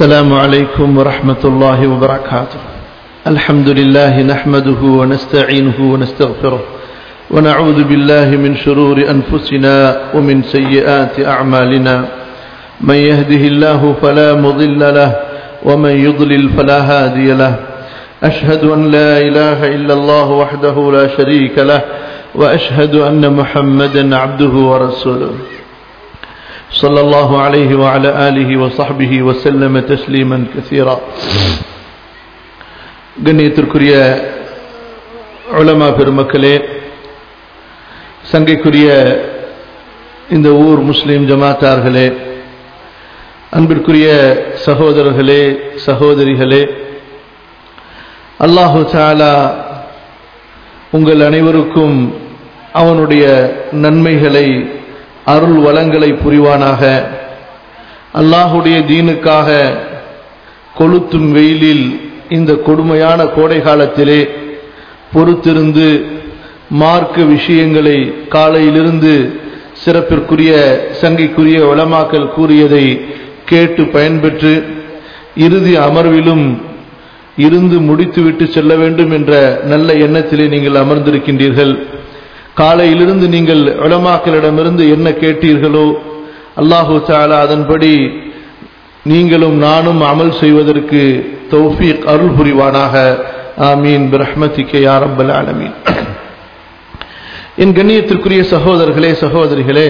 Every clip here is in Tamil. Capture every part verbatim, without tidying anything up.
السلام عليكم ورحمة الله وبركاته. الحمد لله نحمده ونستعينه ونستغفره ونعوذ بالله من شرور أنفسنا ومن سيئات أعمالنا. من يهده الله فلا مضل له ومن يضلل فلا هادي له. أشهد أن لا إله إلا الله وحده لا شريك له وأشهد أن محمدا عبده ورسوله صلى الله عليه وعلى آله وصحبه وسلم تسليما كثيرا. கண்ணியத்திற்குரிய உலமா பெருமக்களே, சங்கைக்குரிய இந்த ஊர் முஸ்லிம் ஜமாத்தார்களே, அன்பிற்குரிய சகோதரர்களே சகோதரிகளே, அல்லாஹு தஆலா உங்கள் அனைவருக்கும் அவனுடைய நன்மைகளை அருள் வளங்களை புரிவானாக. அல்லாஹுடைய தீனுக்காக கொளுத்தும் வெயிலில் இந்த கொடுமையான கோடை காலத்திலே பொறுத்திருந்து மார்க்க விஷயங்களை காலையிலிருந்து சிறப்பிற்குரிய சங்கைக்குரிய உலமாக்கள் கூறியதை கேட்டு பயன்பெற்று இறுதி அமர்விலும் இருந்து முடித்துவிட்டு செல்ல வேண்டும் என்ற நல்ல எண்ணத்திலே நீங்கள் அமர்ந்திருக்கின்றீர்கள். காலையிலிருந்து நீங்கள் உலமாக்களிடமிருந்து என்ன கேட்டீர்களோ அல்லாஹு தஆலா அதன்படி நீங்களும் நானும் அமல் செய்வதற்கு தௌஃபீக் அருள் புரிவானாக. ஆமீன் பிரஹ்மதிக யா ரப்பல் ஆலமீன். என் கண்ணியத்திற்குரிய சகோதரர்களே சகோதரிகளே,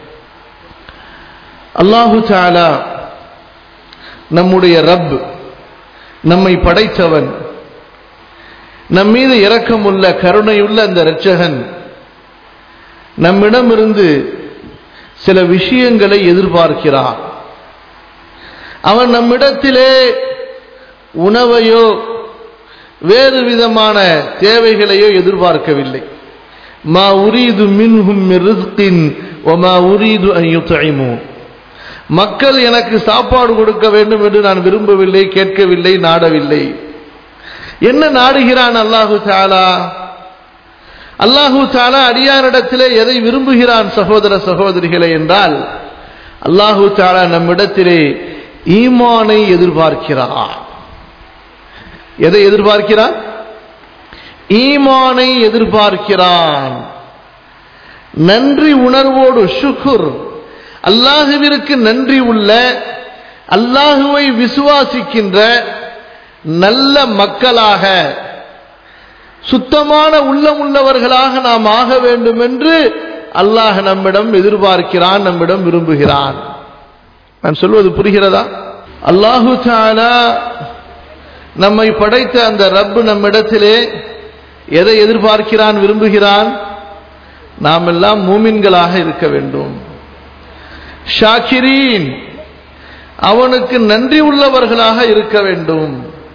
அல்லாஹு தஆலா நம்முடைய ரப், நம்மை படைத்தவன், நம் மீது இரக்கமுள்ள கருணையுள்ள அந்த இரட்சகன் நம்மிடமிருந்து சில விஷயங்களை எதிர்பார்க்கிறான். அவன் நம்மிடத்திலே உணவையோ வேறு விதமான தேவைகளையோ எதிர்பார்க்கவில்லை. மா உரீது மின்ஹும் மின் ரிஸ்கின் வமா உரீது அன் யுத்இமூ. மக்கள் எனக்கு சாப்பாடு கொடுக்க வேண்டும் என்று நான் விரும்பவில்லை, கேட்கவில்லை, நாடவில்லை. என்ன நாடுகிறான் அல்லாஹு தஆலா? அல்லாஹு தஆலா அடியாரிடத்திலே எதை விரும்புகிறான் சகோதர சகோதரிகளே என்றால், அல்லாஹு தஆலா நம்மிடத்திலே ஈமானை எதிர்பார்க்கிறான். எதை எதிர்பார்க்கிறான்? ஈமானை எதிர்பார்க்கிறான். நன்றி உணர்வோடு, ஷுக்ர், அல்லாஹுவிற்கு நன்றி உள்ள, அல்லாஹுவை விசுவாசிக்கின்ற நல்ல மக்களாக, சுத்தமான உள்ளம் உள்ளவர்களாக நாம் ஆக வேண்டும் என்று அல்லாஹ் நம்மிடம் எதிர்பார்க்கிறான், நம்மிடம் விரும்புகிறான். நான் சொல்வது புரிகிறதா? அல்லாஹு தஆலா நம்மை படைத்த அந்த ரப் நம்மிடத்திலே எதை எதிர்பார்க்கிறான், விரும்புகிறான்? நாம் எல்லாம் மூமின்களாக இருக்க வேண்டும். ஷாக்கிரீன், அவனுக்கு நன்றி உள்ளவர்களாக இருக்க வேண்டும்.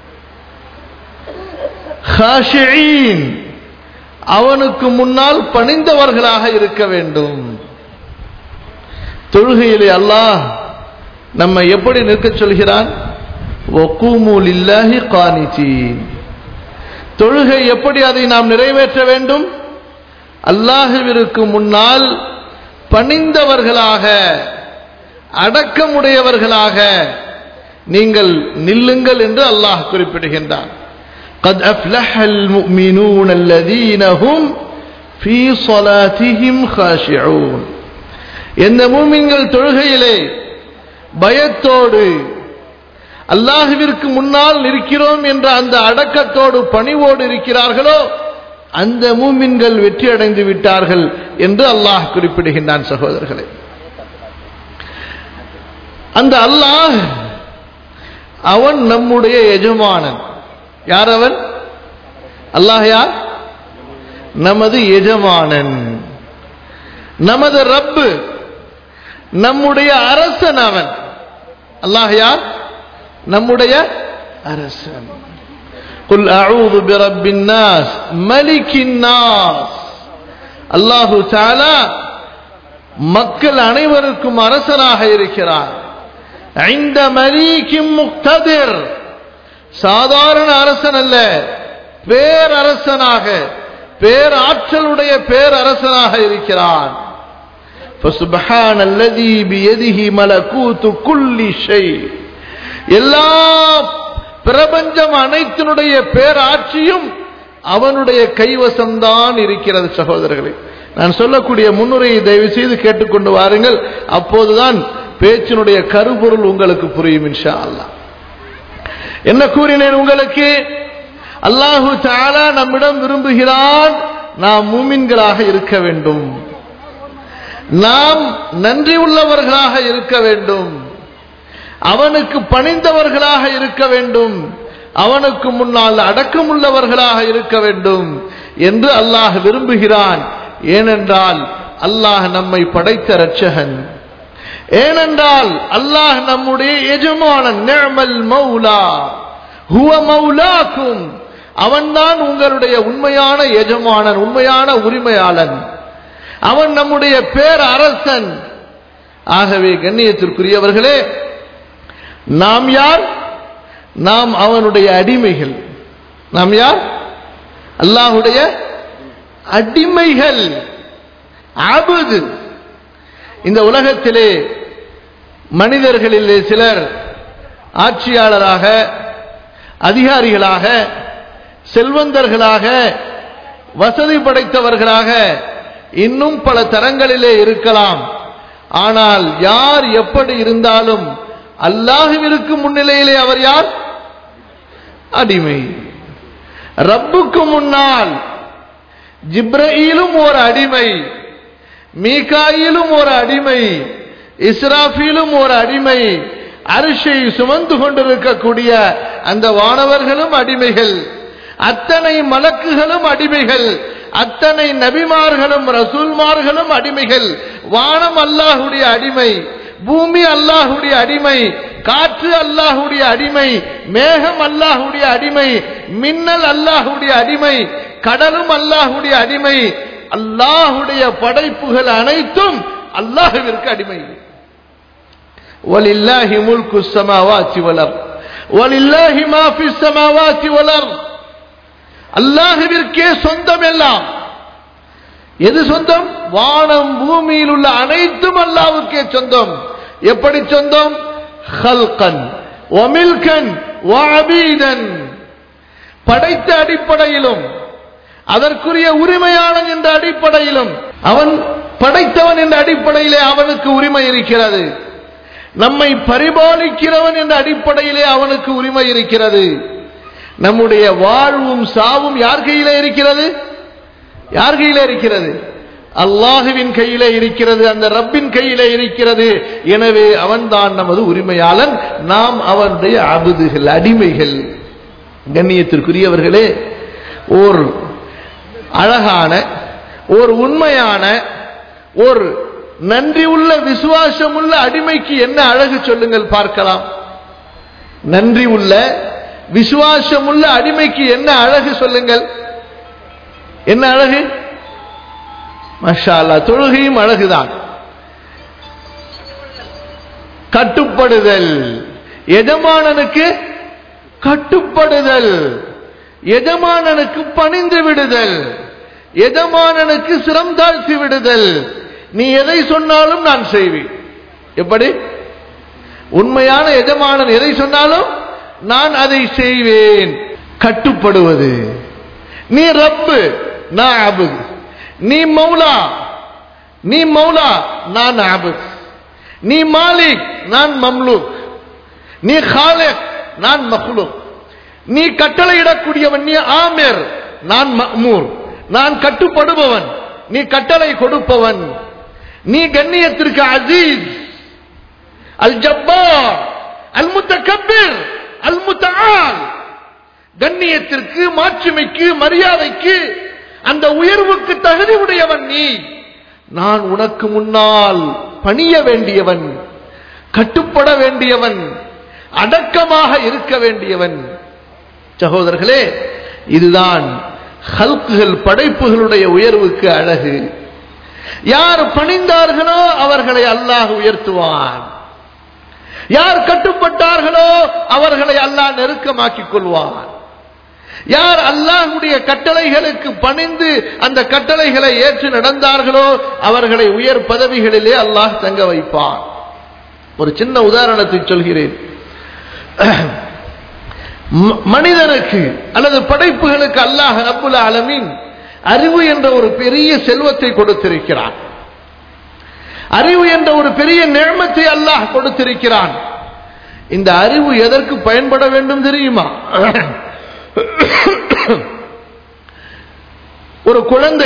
ஹாஷிஈன், அவனுக்கு முன்னால் பணிந்தவர்களாக இருக்க வேண்டும். தொழுகையிலே அல்லாஹ் நம்மை எப்படி நிற்க சொல்கிறான்? வகூமு லில்லாஹி கானிதீன். தொழுகை எப்படி அதை நாம் நிறைவேற்ற வேண்டும்? அல்லாஹ்விற்கு முன்னால் பணிந்தவர்களாக, அடக்கமுடையவர்களாக நீங்கள் நில்லுங்கள் என்று அல்லாஹ் குறிப்பிடுகின்றான். قد أفلح المؤمنون الذين هم في صلاتهم خاشعون. எந்த மூமின்கள் தொழுகையிலே பயத்தோடு அல்லாஹ்விற்கு முன்னால் இருக்கிறோம் என்ற அந்த அடக்கத்தோடு பணிவோடு இருக்கிறார்களோ அந்த மூமின்கள் வெற்றி அடைந்து விட்டார்கள் என்று அல்லாஹ் குறிப்பிடுகின்றான். சகோதரர்களே, அந்த அல்லாஹ் அவன் நம்முடைய எஜமானன். யார் அவன்? அல்லாஹ் யார்? நமது எஜமானன், நமது ரப்பு, நம்முடைய அரசன் அவன். அல்லாஹ் யார்? நம்முடைய அரசன். குல் அஊது பிரப்பின் நாஸ் மலிக்கின் நாஸ். அல்லாஹு தஆலா மக்கள் அனைவருக்கும் அரசனாக இருக்கிறார். ஐந்த மலீக்கின் முக்ததிர், சாதாரண அரசன் அல்ல, பேரரசனாக, பேராற்றலுடைய பேரரசனாக இருக்கிறான். فسبحان الذي بيده ملكوت كل شيء எல்லா பிரபஞ்சம் அனைத்தினுடைய பேராட்சியும் அவனுடைய கைவசம்தான் இருக்கிறது. சகோதரர்களே, நான் சொல்லக்கூடிய முன்னுரையை தயவு செய்து கேட்டுக்கொண்டு வாருங்கள். அப்போதுதான் பேச்சினுடைய கருப்பொருள் உங்களுக்கு புரியும் இன்ஷா அல்லாஹ். என்ன கூறினேன் உங்களுக்கு? அல்லாஹு தஆலா நம்மிடம் விரும்புகிறான் நாம் மூமின்களாக இருக்க வேண்டும், நாம் நன்றி உள்ளவர்களாக இருக்க வேண்டும், அவனுக்கு பணிந்தவர்களாக இருக்க வேண்டும், அவனுக்கு முன்னால் அடக்கமுள்ளவர்களாக இருக்க வேண்டும் என்று அல்லாஹ் விரும்புகிறான். ஏனென்றால் அல்லாஹ் நம்மை படைத்த இரட்சகன், ஏனென்றால் அல்லாஹ் நம்முடைய எஜமானன். நிஅமல் மௌலா ஹுவ மௌலாக்கும், அவன்தான் உங்களுடைய உண்மையான எஜமானன், உண்மையான உரிமையாளன், அவன் நம்முடைய பேர் அரசன். ஆகவே கண்ணியத்திற்குரியவர்களே, நாம் யார்? நாம் அவனுடைய அடிமைகள். நாம் யார்? அல்லாஹ்வுடைய அடிமைகள், அபுது. இந்த உலகத்திலே மனிதர்களிலே சிலர் ஆட்சியாளராக, அதிகாரிகளாக, செல்வந்தர்களாக, வசதி படைத்தவர்களாக இன்னும் பல தரங்களிலே இருக்கலாம். ஆனால் யார் எப்படி இருந்தாலும் அல்லாஹ்விற்கு முன்னிலையிலே அவர் யார்? அடிமை. ரப்புக்கு முன்னால் ஜிப்ரீலும் ஒரு அடிமை, மீகாயிலும் ஒரு அடிமை, இஸ்ராஃபீலும் ஒரு அடிமை, அர்ஷை சுமந்து கொண்டிருக்கக்கூடிய அந்த வானவர்களும் அடிமைகள், அத்தனை மலக்குகளும் அடிமைகள், அத்தனை நபிமார்களும் ரசூல்மார்களும் அடிமைகள். வானம் அல்லாஹ்வுடைய அடிமை, பூமி அல்லாஹ்வுடைய அடிமை, காற்று அல்லாஹ்வுடைய அடிமை, மேகம் அல்லாஹ்வுடைய அடிமை, மின்னல் அல்லாஹ்வுடைய அடிமை, கடலும் அல்லாஹ்வுடைய அடிமை. அல்லாஹ்வுடைய படைப்புகள் அனைத்தும் அல்லாஹ்விற்கு அடிமை. வலில்லாஹி முல்கு ஸமாவாதி வல் அர்த் வலில்லாஹி மா ஃபிஸ் ஸமாவாதி வல் அர்த். அல்லாஹ்விற்கே சொந்தம் எல்லாம். எது சொந்தம்? வானம் பூமியில் உள்ள அனைத்தும் அல்லாஹ்வுக்கே சொந்தம். எப்படி சொந்தம்? ஹல்கன் வ மில்கன் வ அபீதன். படைத்த அடிப்படையிலும் அதற்குரிய உரிமையாளன் என்ற அடிப்படையிலும், அவன் படைத்தவன் என்ற அடிப்படையிலே அவனுக்கு உரிமை இருக்கிறது. நம்மை பரிபாலிக்கிறவன் என்ற அடிப்படையிலே அவனுக்கு உரிமை இருக்கிறது. நம்முடைய வாழ்வும் சாவும் யார் கையிலே இருக்கிறது? யார் கையிலே இருக்கிறது? அல்லாஹுவின் கையிலே இருக்கிறது, அந்த ரப்பின் கையிலே இருக்கிறது. எனவே அவன்தான் நமது உரிமையாளன், நாம் அவனுடைய அபுதுகள், அடிமைகள். கண்ணியத்திற்குரியவர்களே, ஓர் அழகான, ஓர் உண்மையான, ஓர் நன்றி உள்ள, விசுவாசம் உள்ள அடிமைக்கு என்ன அழகு சொல்லுங்கள் பார்க்கலாம். நன்றி உள்ள, விசுவாசம் உள்ள அடிமைக்கு என்ன அழகு சொல்லுங்கள். என்ன அழகு? மாஷா அல்லாஹ், தொழுகையும் அழகுதான். கட்டுப்படுதல், எஜமானனுக்கு கட்டுப்படுதல், எஜமானனுக்கு பணிந்து விடுதல், எஜமானனுக்கு சிரம் தாழ்த்தி விடுதல். நீ எதை சொன்னாலும் நான் செய்வேன். எப்படி? உண்மையான எஜமானன் எதை சொன்னாலும் நான் அதை செய்வேன். கட்டுப்படுவது. நீ ரப்பு, நான் அபுத். நீ மௌலா, நீ மௌலா, நான் அபுத். நீ மாலிக், நான் மம்லூக். நீ காலிக், நான் மக்லூக். நீ கட்டளையிடக்கூடியவன், நீ ஆமிர், நான் மஅமூர். நான் கட்டுப்படுபவன், நீ கட்டளை கொடுப்பவன். நீ கண்ணியத்திற்கு அசீஸ், அல் ஜப்பார், அல் முத்தகப்பிர், அல் முத்தஆல். கண்ணியத்திற்கு, மாட்சிமைக்கு, மரியாதைக்கு, அந்த உயர்வுக்கு தகுதி உடையவன் நீ. நான் உனக்கு முன்னால் பணிய வேண்டியவன், கட்டுப்பட வேண்டியவன், அடக்கமாக இருக்க வேண்டியவன். சகோதரர்களே, இதுதான் ஹல்குகள், படைப்புகளுடைய உயர்வுக்கு அழகு. யார் பணிந்தார்களோ அவர்களை அல்லாஹ் உயர்த்துவான். யார் கட்டுப்பட்டார்களோ அவர்களை அல்லாஹ் நெருக்கமாக்கிக் கொள்வான். யார் அல்லாஹ்வுடைய கட்டளைகளுக்கு பணிந்து அந்த கட்டளைகளை ஏற்று நடந்தார்களோ அவர்களை உயர் பதவிகளிலே அல்லாஹ் தங்க வைப்பான். ஒரு சின்ன உதாரணத்தை சொல்கிறேன். மனிதனுக்கு அல்லது படைப்புகளுக்கு அல்லாஹ் ரப்புல் ஆலமீன் அறிவு என்ற ஒரு பெரிய செல்வத்தை கொடுத்திருக்கிறான். அறிவு என்ற ஒரு பெரிய நிஅமத்தை அல்லாஹ் கொடுத்திருக்கிறான். இந்த அறிவு எதற்கு பயன்பட வேண்டும் தெரியுமா? ஒரு குழந்தை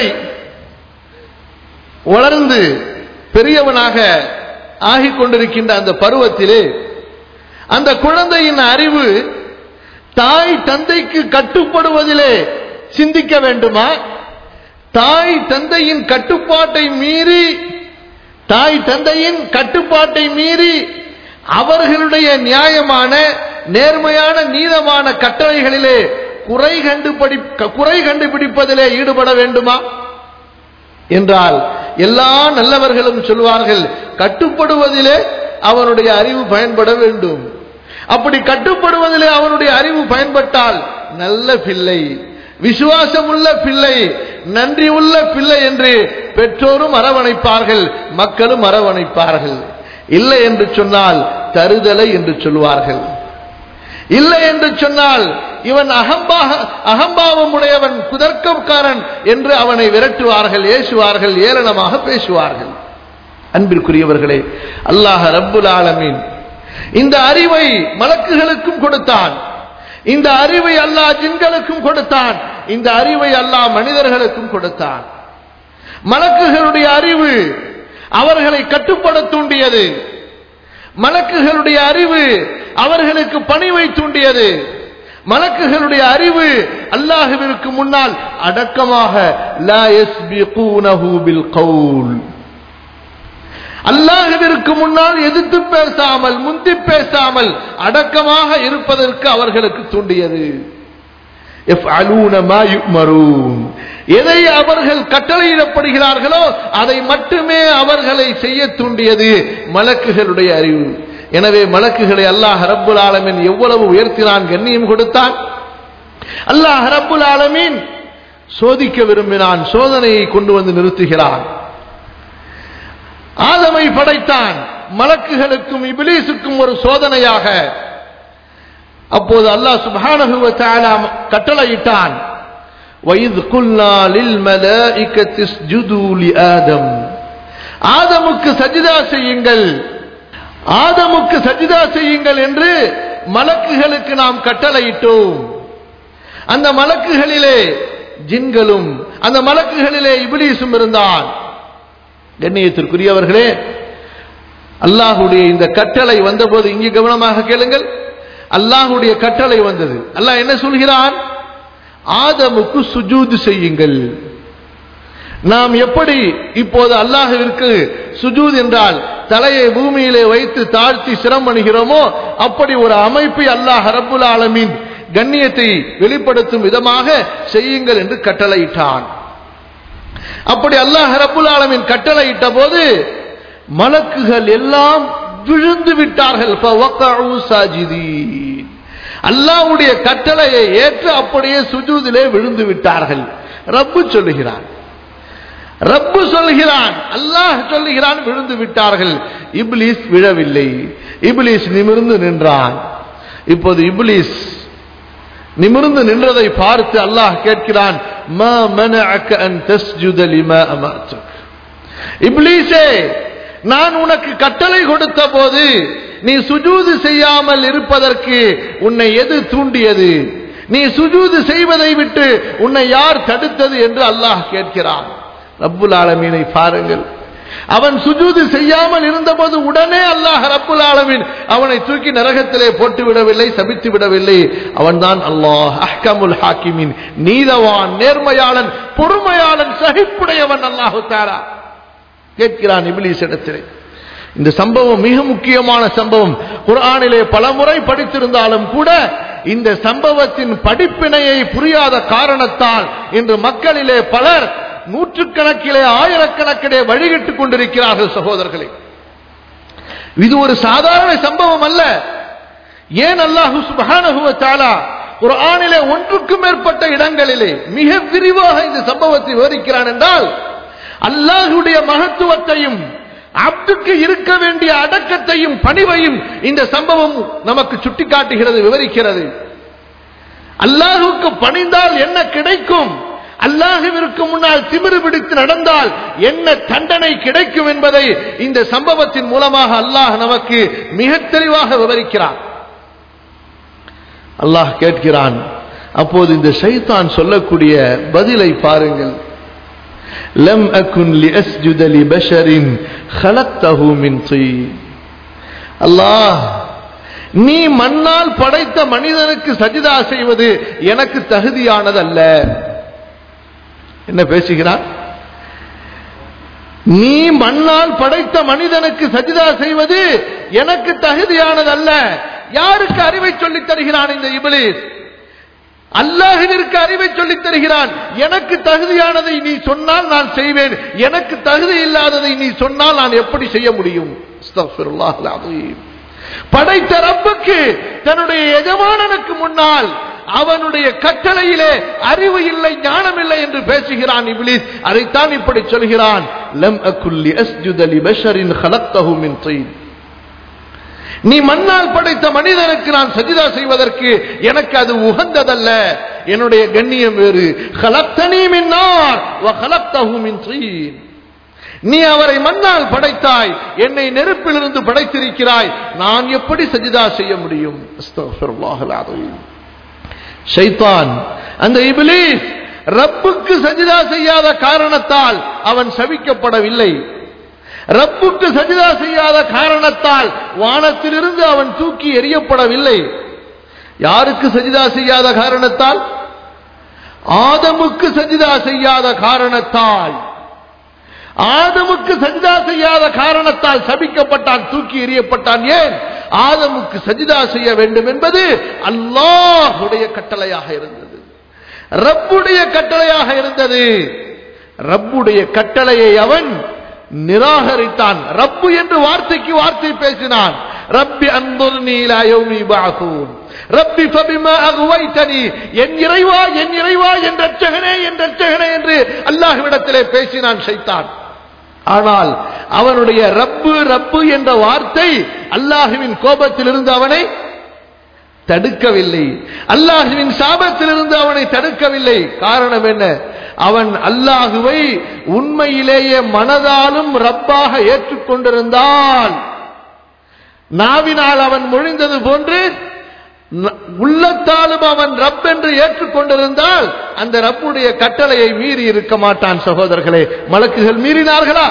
வளர்ந்து பெரியவனாக ஆகிக் கொண்டிருக்கின்ற அந்த பருவத்திலே அந்த குழந்தையின் அறிவு தாய் தந்தைக்கு கட்டுப்படுவதிலே சிந்திக்க வேண்டுமா? தாய் தந்தையின் கட்டுப்பாட்டை மீறி தாய் தந்தையின் கட்டுப்பாட்டை மீறி அவர்களுடைய நியாயமான நேர்மையான நீதமான கட்டளைகளிலே குறை கண்டுபிடி குறை கண்டுபிடிப்பதிலே ஈடுபட வேண்டுமா என்றால் எல்லா நல்லவர்களும் சொல்வார்கள் கட்டுப்படுவதிலே அவனுடைய அறிவு பயன்பட வேண்டும். அப்படி கட்டுப்படுவதிலே அவனுடைய அறிவு பயன்பட்டால் நல்ல பிள்ளை, விசுவாசம் உள்ள பிள்ளை, நன்றி உள்ள பிள்ளை என்று பெற்றோரும் அரவணைப்பார்கள், மக்களும் அரவணைப்பார்கள். இல்லை என்று சொன்னால் தருதலை என்று சொல்வார்கள். இல்லை என்று சொன்னால் இவன் அகம்பாக அகம்பாவம் உடையவன், குதர்க்கக்காரன் என்று அவனை விரட்டுவார்கள், ஏசுவார்கள், ஏளனமாக பேசுவார்கள். அன்பிற்குரியவர்களே, அல்லாஹ் ரப்புல் ஆலமீன் இந்த அறிவை மலக்குகளுக்கும் கொடுத்தான், இந்த அறிவை அல்லாஹ் ஜின்களுக்கும் கொடுத்தான், இந்த அறிவை அல்லாஹ் மனிதர்களுக்கும் கொடுத்தான். மலக்குகளுடைய அறிவு அவர்களை கட்டுப்பட தூண்டியது, மலக்குகளுடைய அறிவு அவர்களுக்கு பணிவை தூண்டியது, மலக்குகளுடைய அறிவு அல்லாஹ்விற்கு முன்னால் அடக்கமாக லா யஸ்பிகூனஹு பில் கவுல், அல்லாஹ்விற்கு முன்னால் எதிர்த்து பேசாமல் முந்தி பேசாமல் அடக்கமாக இருப்பதற்கு அவர்களுக்கு தூண்டியது. யஃஅலூன மா யுமரூன், எதை அவர்கள் கட்டளையிடப்படுகிறார்களோ அதை மட்டுமே அவர்களை செய்ய தூண்டியது மலக்குகளுடைய அறிவு. எனவே மலக்குகளை அல்லாஹ் ரப்புல் ஆலமீன் எவ்வளவு உயர்த்தினான், கண்ணியம் கொடுத்தான். அல்லாஹ் ரப்புல் ஆலமீன் சோதிக்க விரும்பினான், சோதனையை கொண்டு வந்து நிறுத்துகிறான். ஆதமை படைத்தான், மலக்குகளுக்கும் இப்லீசுக்கும் ஒரு சோதனையாக. அப்போது அல்லாஹ் சுப்ஹானஹு வ தஆலா கட்டளையிட்டான், வஇத் குல்னா லில் மலாயிகத்தி இஸ்ஜுது லி ஆதம், ஆதமுக்கு சஜ்தா செய்யுங்கள், ஆதமுக்கு சஜ்தா செய்யுங்கள் என்று மலக்குகளுக்கு நாம் கட்டளையிட்டோம். அந்த மலக்குகளிலே ஜின்களும் அந்த மலக்குகளிலே இப்லீசும் இருந்தான். கண்ணியத்திற்குரியவர்களே, அல்லாஹ்வுடைய இந்த கட்டளை வந்தபோது இங்கே கவனமாக கேளுங்கள். அல்லாஹ்வுடைய கட்டளை வந்தது. அல்லாஹ் என்ன சொல்கிறான்? ஆதமுக்கு சுஜூத் செய்யுங்கள். நாம் எப்படி இப்போது அல்லாஹ்விற்கு சுஜூத் என்றால் தலையை பூமியிலே வைத்து தாழ்த்தி சிரமணுகிறோமோ அப்படி ஒரு அமைப்பை அல்லாஹ் ரப்புல் ஆலமீன் கண்ணியத்தை வெளிப்படுத்தும் விதமாக செய்யுங்கள் என்று கட்டளையிட்டான். அப்படி அல்லாஹ் ரப்புல் ஆலமீன் கட்டளையிட்ட போது மலக்குகள் எல்லாம் விழுந்து விட்டார்கள். அல்லாஹ்வுடைய கட்டளையை ஏற்று அப்படியே சுஜூதிலே விழுந்து விட்டார்கள். ரப்பு சொல்லுகிறான், ரப்பு சொல்கிறான், அல்லாஹ் சொல்லுகிறான், விழுந்து விட்டார்கள். இப்லீஸ் விழவில்லை, இப்லீஸ் நிமிர்ந்து நின்றான். இப்போது இப்லீஸ் நிமிர்ந்து நின்றதை பார்த்து அல்லாஹ் கேட்கிறான், மா மனஅக அன் தஸ்ஜுத லிமா அமர்துக், இப்லீஸே நான் உனக்கு கட்டளை கொடுத்த போது நீ சுஜூது செய்யாமல் இருப்பதற்கு உன்னை எது தூண்டியது? நீ சுஜூது செய்வதை விட்டு உன்னை யார் தடுத்தது என்று அல்லாஹ் கேட்கிறான். ரப்புல் ஆலமீனை பாருங்கள், அவன் சுஜூது செய்யாமல் இருந்தபோது உடனே அல்லாஹ் ரப்புல் ஆலமீன் அவனை தூக்கி நரகத்திலே போட்டு விடவில்லை, சபித்து விடவில்லை. அவன்தான் அல்லாஹ் அஹ்கமுல் ஹாக்கிமின், நீதவான், நேர்மையாளன், பொறுமையாளன், சகிப்புடையவன். அல்லாஹு தஆலா கேட்கிறான் இப்லீஸ் இடத்திலே. இந்த சம்பவம் மிக முக்கியமான சம்பவம். குர்ஆனிலே பலமுறை படித்திருந்தாலும் கூட இந்த சம்பவத்தின் படிப்பினையை புரியாத காரணத்தால் இன்று மக்களிலே பலர் நூற்றுக்கணக்கிலே ஆயிரக்கணக்கிலே வழிகிட்டுக் கொண்டிருக்கிறார்கள். சகோதரர்களே, இது ஒரு சாதாரண சம்பவம் அல்ல. ஏன் அல்லாஹ் சுப்ஹானஹு வ தஆலா குர்ஆனிலே ஒன்றுக்கும் மேற்பட்ட இடங்களிலே மிக விரிவாக இந்த சம்பவத்தை விவரிக்கிறான் என்றால் அல்லாஹ்வுடைய மகத்துவத்தையும் அப்துக்கு இருக்க வேண்டிய அடக்கத்தையும் பணிவையும் இந்த சம்பவம் நமக்கு சுட்டிக்காட்டுகிறது, விவரிக்கிறது. அல்லாஹுக்கு பணிந்தால் என்ன கிடைக்கும், அல்லாஹுவிற்கு முன்னால் திமிரு பிடித்து நடந்தால் என்ன தண்டனை கிடைக்கும் என்பதை இந்த சம்பவத்தின் மூலமாக அல்லாஹ் நமக்கு மிக தெளிவாக விவரிக்கிறான். அல்லாஹ் கேட்கிறான், அப்போது இந்த ஷைத்தான் சொல்லக்கூடிய பதிலை பாருங்கள். லம் அகுன் லிஅஸ்ஜுத லிபஷரின் خلقته من طين. அல்லாஹ், நீ மண்ணால் படைத்த மனிதனுக்கு சஜிதா செய்வது எனக்கு தகுதியானதல்ல. என்ன பேசுகிறான்? நீ மண்ணால் படைத்த மனிதனுக்கு சஜிதா செய்வது எனக்கு தகுதியானதல்ல. யாருக்கு அறிவை சொல்லித் தருகிறான் இந்த இப்லீஸ்? அல்லாஹ்விற்கு அறிவை சொல்லித் தருகிறான். எனக்கு தகுதியானதை நீ சொன்னால் நான் செய்வேன், எனக்கு தகுதி இல்லாததை நீ சொன்னால் நான் எப்படி செய்ய முடியும்? அஸ்தக்ஃபிருல்லாஹ் அல்-அஸீம். படைத்த ரப்புக்கு, தன்னுடைய எஜமானனுக்கு முன்னால் அவனுடைய கட்டளையிலே அறிவு இல்லை, ஞானம் இல்லை என்று பேசுகிறான் இப்லீஸ். அதைத்தான் இப்படி சொல்கிறான், லம் அகுல் லிஅஸ்ஜுத லிபஷரின் خلقته من طين. நீ மண்ணால் படைத்த மனிதனுக்கு நான் சஜிதா செய்வதற்கு எனக்கு அது உகந்ததல்ல. என்னுடைய கண்ணியம் வேறு. خلقتني من نار وخلقته من طين. நீ அவரை மண்ணால் படைத்தாய், என்னை நெருப்பிலிருந்து படைத்திருக்கிறாய், நான் எப்படி சஜிதா செய்ய முடியும்? அஸ்தக்ஃபிருல்லாஹ் அல்-அஸீம். ஷைத்தான், அந்த இப்லீஸ் ரப்புக்கு சஜிதா செய்யாத காரணத்தால் அவன் சபிக்கப்படவில்லை. ரப்புக்கு சஜிதா செய்யாத காரணத்தால் வானத்திலிருந்து அவன் தூக்கி எறியப்படவில்லை. யாருக்கு சஜிதா செய்யாத காரணத்தால்? ஆதமுக்கு சஜிதா செய்யாத காரணத்தால். ஆதமுக்கு சஜிதா செய்யாத காரணத்தால் சபிக்கப்பட்டான், தூக்கி எறியப்பட்டான். ஏன்? ஆதமுக்கு சஜிதா செய்ய வேண்டும் என்பது அல்லாஹ்வுடைய கட்டளையாக இருந்தது, ரப்புடைய கட்டளையாக இருந்தது. ரப்புடைய கட்டளையை அவன் நிராகரித்தான். ரப்பு என்று வார்த்தைக்கு வார்த்தை பேசினான். ரப்பி அன்துர்னி இலா யௌமி யபஅஸூன், ரப்பி ஃபபிமா அக்வைதனி, என் இறைவா என் இறைவா என் ரட்சகனே என் ரட்சகனே என்று அல்லாஹ்விடத்திலே பேசினான் ஷைத்தான். ஆனால் அவனுடைய ரப்பு ரப்பு என்ற வார்த்தை அல்லாஹ்வின் கோபத்திலிருந்து அவனை தடுக்கவில்லை, அல்லாஹ்வின் சாபத்திலிருந்து அவனை தடுக்கவில்லை. காரணம் என்ன? அவன் அல்லாஹுவை உண்மையிலேயே மனதாலும் ரப்பாக ஏற்றுக்கொண்டிருந்தால், நாவினால் அவன் மொழிந்தது போன்று உள்ளத்தாலும் அவன் ரப் என்று ஏற்றுக்கொண்டிருந்தால் அந்த ரப்புடைய கட்டளையை மீறி இருக்க மாட்டான். சகோதரர்களே, மலக்குகள் மீறினார்களா?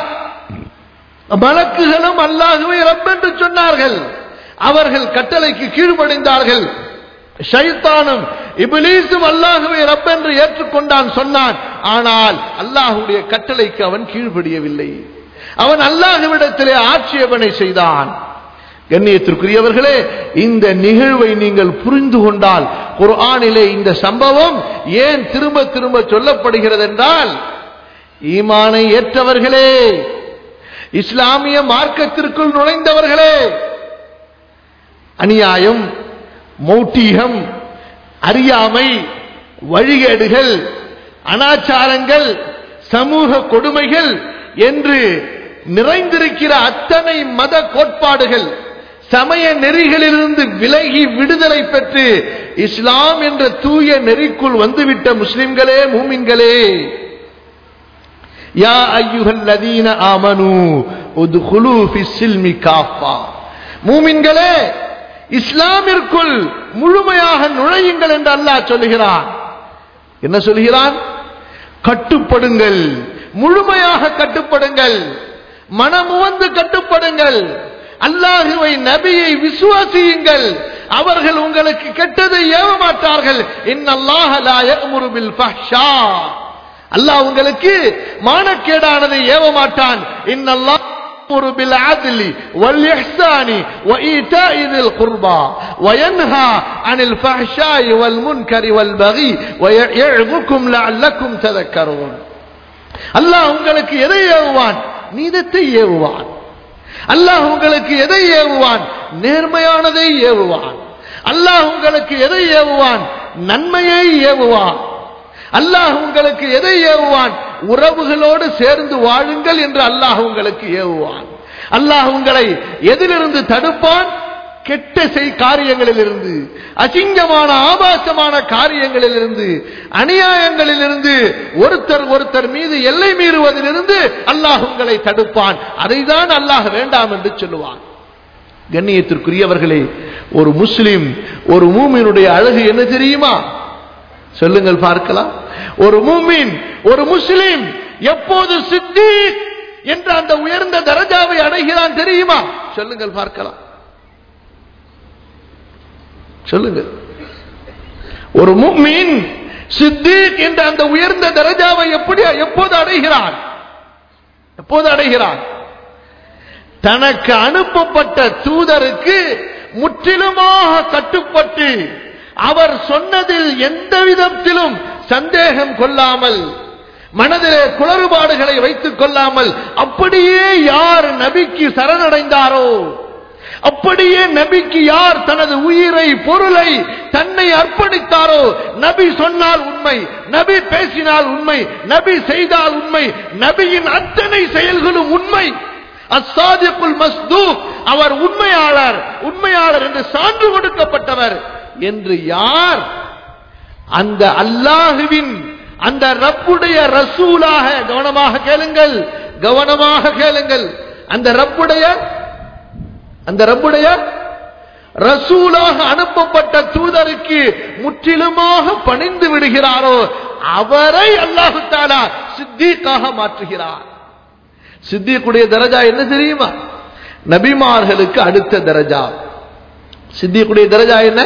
மலக்குகளும் அல்லாஹுவை ரப் என்று சொன்னார்கள், அவர்கள் கட்டளைக்கு கீழ்ப்படிந்தார்கள். ஷைத்தானும் இப்லீஸும் அல்லாஹுவை ரப் என்று ஏற்றுக்கொண்டான், சொன்னான். ஆனால் அல்லாஹுடைய கட்டளைக்கு அவன் கீழ்ப்படியவில்லை. அவன் அல்லாஹுவிடத்திலே ஆட்சேபனை செய்தான். கண்ணியத்திற்குரியவர்களே, இந்த நிகழ்வை நீங்கள் புரிந்து கொண்டால் குர்ஆனிலே இந்த சம்பவம் ஏன் திரும்ப திரும்ப சொல்லப்படுகிறது என்றால், ஈமானை ஏற்றவர்களே, இஸ்லாமிய மார்க்கத்திற்குள் நுழைந்தவர்களே, அநியாயம், மௌட்டீகம், அறியாமை, வழிகேடுகள், அனாச்சாரங்கள், சமூக கொடுமைகள் என்று நிறைந்திருக்கிற அத்தனை மத கோட்பாடுகள், சமய நெறிகளிலிருந்து விலகி விடுதலை பெற்று இஸ்லாம் என்ற தூய நெறிக்குள் வந்துவிட்ட முஸ்லிம்களே, மூமின்களே, யா அய்யுஹல்லதீன ஆமனூ உத்குலூ ஃபிஸ்ஸில்மி காஃபா, மூமின்களே இஸ்லாமிற்குள் முழுமையாக நுழையுங்கள் என்று அல்லாஹ் சொல்லுகிறான். என்ன சொல்கிறான்? கட்டுப்படுங்கள், முழுமையாக கட்டுப்படுங்கள், மனமுவந்து கட்டுப்படுங்கள், அல்லாஹுவை நபியை விசுவாசியுங்கள், அவர்கள் உங்களுக்கு கெட்டதை ஏவ மாட்டார்கள். இன்னல்லாஹ லா யஅமுரு பில் ஃபஹ்ஷா, அல்லாஹ் உங்களுக்கு மானக்கேடானதை ஏவ மாட்டான். இன்னல்லாஹ் يأمر بالعدل والإحسان وإيتاء ذي القربى وينهى عن الفحشاء والمنكر والبغي ويعظكم لعلكم تذكرون. அல்லாஹ் உங்களுக்கு எதை ஏவுவான்? நீதத்தை ஏவுவான். அல்லாஹ் உங்களுக்கு எதை ஏவுவான்? நேர்மையானதை ஏவுவான். அல்லாஹ் உங்களுக்கு எதை ஏவுவான்? நன்மையை ஏவுவான். அல்லாஹ் உங்களுக்கு எதை ஏவுவான்? உறவுகளோடு சேர்ந்து வாழுங்கள் என்று அல்லாஹ் உங்களுக்கு ஏவுவான். அல்லாஹ் உங்களை எதிலிருந்து தடுப்பான்? கெட்ட செய் காரியங்களில் இருந்து, அசிங்கமான ஆபாசமான காரியங்களில் இருந்து, அநியாயங்களில் இருந்து, ஒருத்தர் ஒருத்தர் மீது எல்லை மீறுவதிலிருந்து அல்லாஹ் உங்களை தடுப்பான். அதைதான் அல்லாஹ் வேண்டாம் என்று சொல்லுவான். கண்ணியத்திற்குரியவர்களே, ஒரு முஸ்லிம், ஒரு மூமினுடைய அழகு என்ன தெரியுமா? சொல்லுங்கள் பார்க்கலாம். ஒரு மூமின், ஒரு முஸ்லிம் எப்போது சித்தீக் என்ற அந்த உயர்ந்த தரஜாவை அடைகிறான் தெரியுமா? சொல்லுங்கள் பார்க்கலாம். சொல்லுங்கள். ஒரு முஃமின் சித்தீக் என்ற அந்த உயர்ந்த தரஜாவை எப்படி எப்போது அடைகிறான்? எப்போது அடைகிறான்? தனக்கு அனுப்பப்பட்ட தூதருக்கு முற்றிலுமாக கட்டுப்பட்டு அவர் சொன்னதில் எந்த விதத்திலும் சந்தேகம் கொள்ளாமல், மனதிலே குளறுபாடுகளை வைத்துக் கொள்ளாமல் அப்படியே யார் நபிக்கு சரணடைந்தாரோ, அப்படியே நபிக்கு யார் தனது உயிரை, பொருளை, தன்னை அர்ப்பணித்தாரோ, நபி சொன்னால் உண்மை, நபி பேசினால் உண்மை, நபி செய்தால் உண்மை, நபியின் அத்தனை செயல்களும் உண்மை, அஸ்ஸாதிகுல் மஸ்தூக், அவர் உண்மையாளர், உண்மையாளர் என்று சான்று கொடுக்கப்பட்டவர் என்று யார் அந்த அல்லாஹுவின், அந்த ரப்புடைய ரசூலாக, கவனமாக கேளுங்கள், கவனமாக கேளுங்கள், அந்த ரப்புடைய அந்த ரப்புடைய ரசூலாக அனுப்பப்பட்ட தூதருக்கு முற்றிலுமாக பணிந்து விடுகிறாரோ அவரை அல்லாஹு தஆலா சித்தீக்காக மாற்றுகிறார். சித்தீக்குடைய தரஜா என்ன தெரியுமா? நபிமார்களுக்கு அடுத்த தரஜா. சித்தீக்குடைய தரஜா என்ன?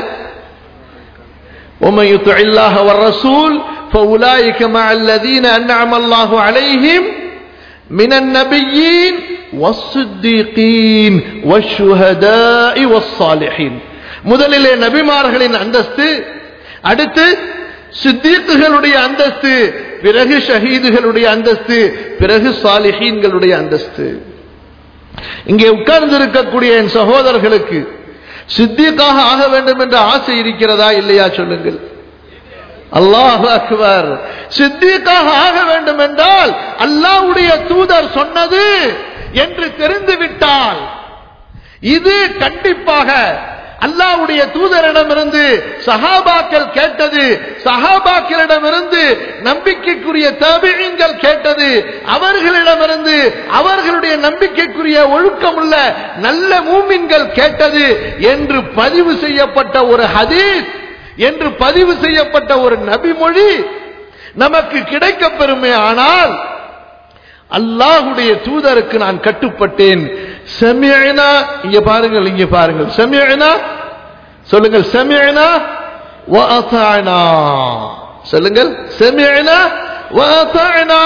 وَمَن يُطِعِ اللَّهَ وَالرَّسُولَ فَأُولَٰئِكَ مَعَ الَّذِينَ أَنْعَمَ اللَّهُ عَلَيْهِمْ مِنَ النَّبِيِّينَ وَالصِّدِّيقِينَ وَالشُّهَدَاءِ وَالصَّالِحِينَ. முதலிலே நபிமார்களின் அந்தஸ்து, அடுத்து சித்தீக்குகளுடைய அந்தஸ்து, பிறகு ஷஹீதுகளுடைய அந்தஸ்து, பிறகு சாலிஹீன்களுடைய அந்தஸ்து. இங்கே உட்கார்ந்து இருக்கக்கூடிய என் சகோதரர்களுக்கு சித்தீக்காக ஆக வேண்டும் என்ற ஆசை இருக்கிறதா இல்லையா? சொல்லுங்கள். அல்லாஹ் அக்பர். சித்தீக்காக ஆக வேண்டும் என்றால் அல்லாஹ்வுடைய தூதர் சொன்னது என்று தெரிந்துவிட்டால், இது கண்டிப்பாக அல்லாஹ்வுடைய தூதரிடமிருந்து சஹாபாக்கள் கேட்டது, சஹாபாக்களிடமிருந்து நம்பிக்கைக்குரிய தாபிஈன்கள் கேட்டது, அவர்களிடமிருந்து அவர்களுடைய நம்பிக்கைக்குரிய ஒழுக்கமுள்ள நல்ல மூமின்கள் கேட்டது என்று பதிவு செய்யப்பட்ட ஒரு ஹதீஸ், என்று பதிவு செய்யப்பட்ட ஒரு நபிமொழி நமக்கு கிடைக்க பெறுமே. ஆனால் அல்லாஹ்வுடைய தூதருக்கு நான் கட்டுப்பட்டேன். சமிஅனா, இங்க பாருங்கள், இங்க பாருங்கள், சமிஅனா சொல்லுங்கள், சமிஅனா வ அதானா சொல்லுங்கள், சமிஅனா வ அதானா,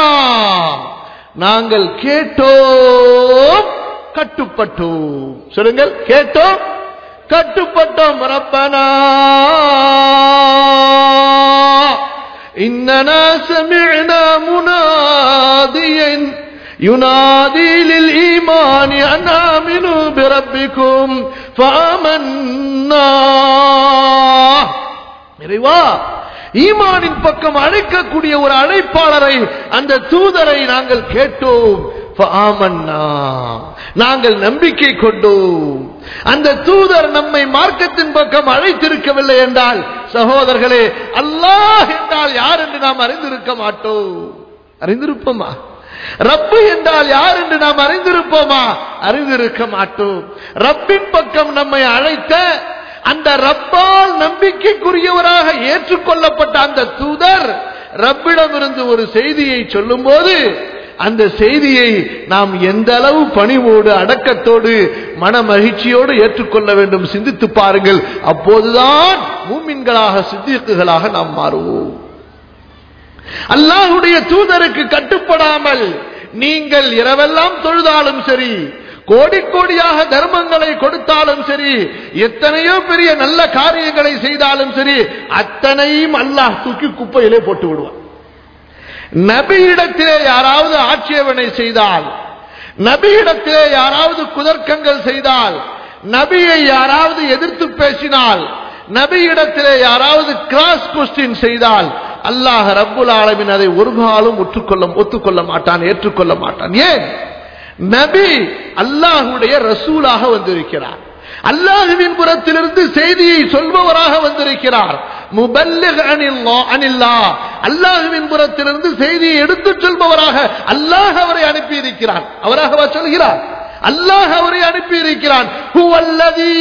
நாங்கள் கேட்டோம் கட்டுப்பட்டோம். சொல்லுங்கள், கேட்டோம் கட்டுப்பட்டோம். ரப்பனா இன்னனா சமிஅனா முனாதியன் யுனாதி லில் ஈமானி அன் ஆமினு பிரப்பிக்கும் ஃபஆமன்னா. இறைவா, ஈமானின் பக்கம் அழைக்கக்கூடிய ஒரு அழைப்பாளரை, அந்த தூதரை நாங்கள் கேட்டோம். ஃபஆமன்னா, நாங்கள் நம்பிக்கை கொண்டோம். அந்த தூதர் நம்மை மார்க்கத்தின் பக்கம் அழைத்திருக்கவில்லை என்றால் சகோதரர்களே, அல்லாஹ் என்றால் யார் என்று நாம் அறிந்திருக்க மாட்டோம். அறிந்திருப்போமா? ரப்பு என்றால் யார் என்று நாம் அறிந்திருப்போமா? அறிந்திருக்க மாட்டோம். ரப்பின் பக்கம் நம்மை அழைத்த அந்த ரப்பால் நம்பிக்கைக்குரியவராக ஏற்றுக்கொள்ளப்பட்ட அந்த தூதர் ரப்பிடமிருந்து ஒரு செய்தியை சொல்லும் போது அந்த செய்தியை நாம் எந்த அளவு பணிவோடு, அடக்கத்தோடு, மன மகிழ்ச்சியோடு ஏற்றுக்கொள்ள வேண்டும் சிந்தித்து பாருங்கள். அப்போதுதான் மூமின்களாக, சித்தீக்குகளாக நாம் மாறுவோம். அல்லாஹ்வுடைய தூதருக்கு கட்டுப்படாமல் நீங்கள் இரவெல்லாம் தொழுதாலும் சரி, கோடி கோடியாக தர்மங்களை கொடுத்தாலும் சரி, எத்தனையோ பெரிய நல்ல காரியங்களை செய்தாலும் சரி, அத்தனையும் அல்லாஹ் தூக்கி குப்பையிலே போட்டு விடுவான். நபியிடத்திலே யாராவது ஆட்சேபனை செய்தால், நபியிடத்திலே யாராவது குதர்க்கங்கள் செய்தால், நபியை யாராவது எதிர்த்து பேசினால், நபியிடத்திலே யாராவது கிராஸ் கொஸ்டின் செய்தால், அல்லாஹ் ரப்புல் ஆலமீன் அதை ஒரு காலம் ஒத்துக்கொள்ள ஒத்துக்கொள்ள மாட்டான், ஏற்றுக்கொள்ள மாட்டான். ஏன்? நபி அல்லாஹ்வுடைய ரசூலாக வந்திருக்கிறார். அல்லாஹ்வின் புறத்திலிருந்து செய்தியை சொல்பவராக வந்திருக்கிறார். முபல்லிக் அனில்லாஹ், அல்லாஹ்வின் புறத்திலிருந்து செய்தியை எடுத்துச் சொல்பவராக அல்லாஹ் அவரை அனுப்பி இருக்கிறார். அவராகவா சொல்கிறார்? அல்லாஹ் அவரை அனுப்பி இருக்கிறான். ஹுவல்லதீ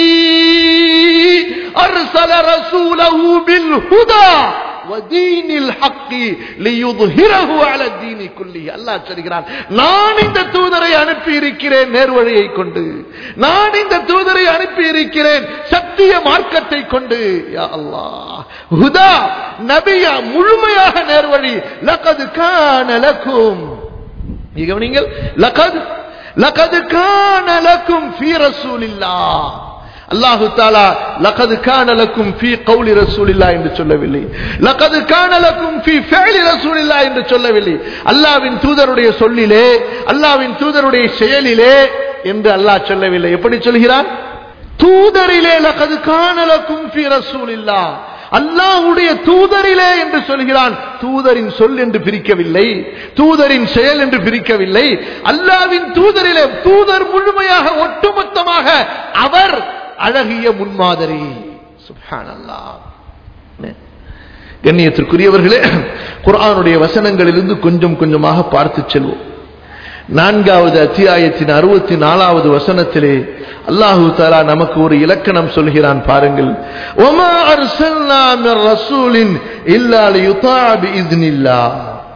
அர்ஸல ரசூலஹு பில் ஹுதா வதீனில் ஹக்கி லியுத்ஹிரஹு அலா தீனி குல்லி. அல்லாஹ் சொல்கிறான், நான் இந்த தூதரை அனுப்பி இருக்கிறேன் நேர்வழியை கொண்டு, நான் இந்த தூதரை அனுப்பி இருக்கிறேன் சத்திய மார்க்கத்தை கொண்டு. யா அல்லாஹ், ஹுதா நபியா, முழுமையாக நேர்வழி. லகத் கான லகும், நீங்கள் லகத் லகத் கான லகும் ஃபீ ரசூலில்லாஹ். அல்லாஹு தஆலா லகத் கான லகும் ஃபீ கௌலி ரசூலில்லாஹ் என்று சொல்லவில்லை, லகத் கான லகும் ஃபீ ஃபிஅலி ரசூலில்லாஹ் என்று சொல்லவில்லை. அல்லாஹ்வின் தூதருடைய சொல்லிலே, அல்லாஹ்வின் தூதருடைய செயலிலே என்று அல்லாஹ் சொல்லவில்லை. எப்படி சொல்கிறான்? தூதரிலே லகத் கான லகும் ஃபீ ரசூலில்லாஹ், அல்லாஹ்வுடைய தூதரிலே என்று சொல்கிறான். தூதரின் சொல் என்று பிரிக்கவில்லை, தூதரின் செயல் என்று பிரிக்கவில்லை. அல்லாஹ்வின் தூதரிலே, தூதர் முழுமையாக ஒட்டுமொத்தமாக அவர் அழகிய முன்மாதிரி. சுப்ஹானல்லாஹ். கண்ணியத்திற்குரியவர்களே, குர்ஆனுடைய வசனங்களிலிருந்து கொஞ்சம் கொஞ்சமாக பார்த்து செல்வோம். நான்காவது அத்தியாயத்தின் அறுபத்தி நாலாவது வசனத்திலே அல்லாஹு தஆலா நமக்கு ஒரு இலக்கணம் சொல்கிறான். பாருங்கள், வமா அர்சல்னா மிர் ரசூலின் இல்லா லியுதா பிஇذنில்லாஹ்.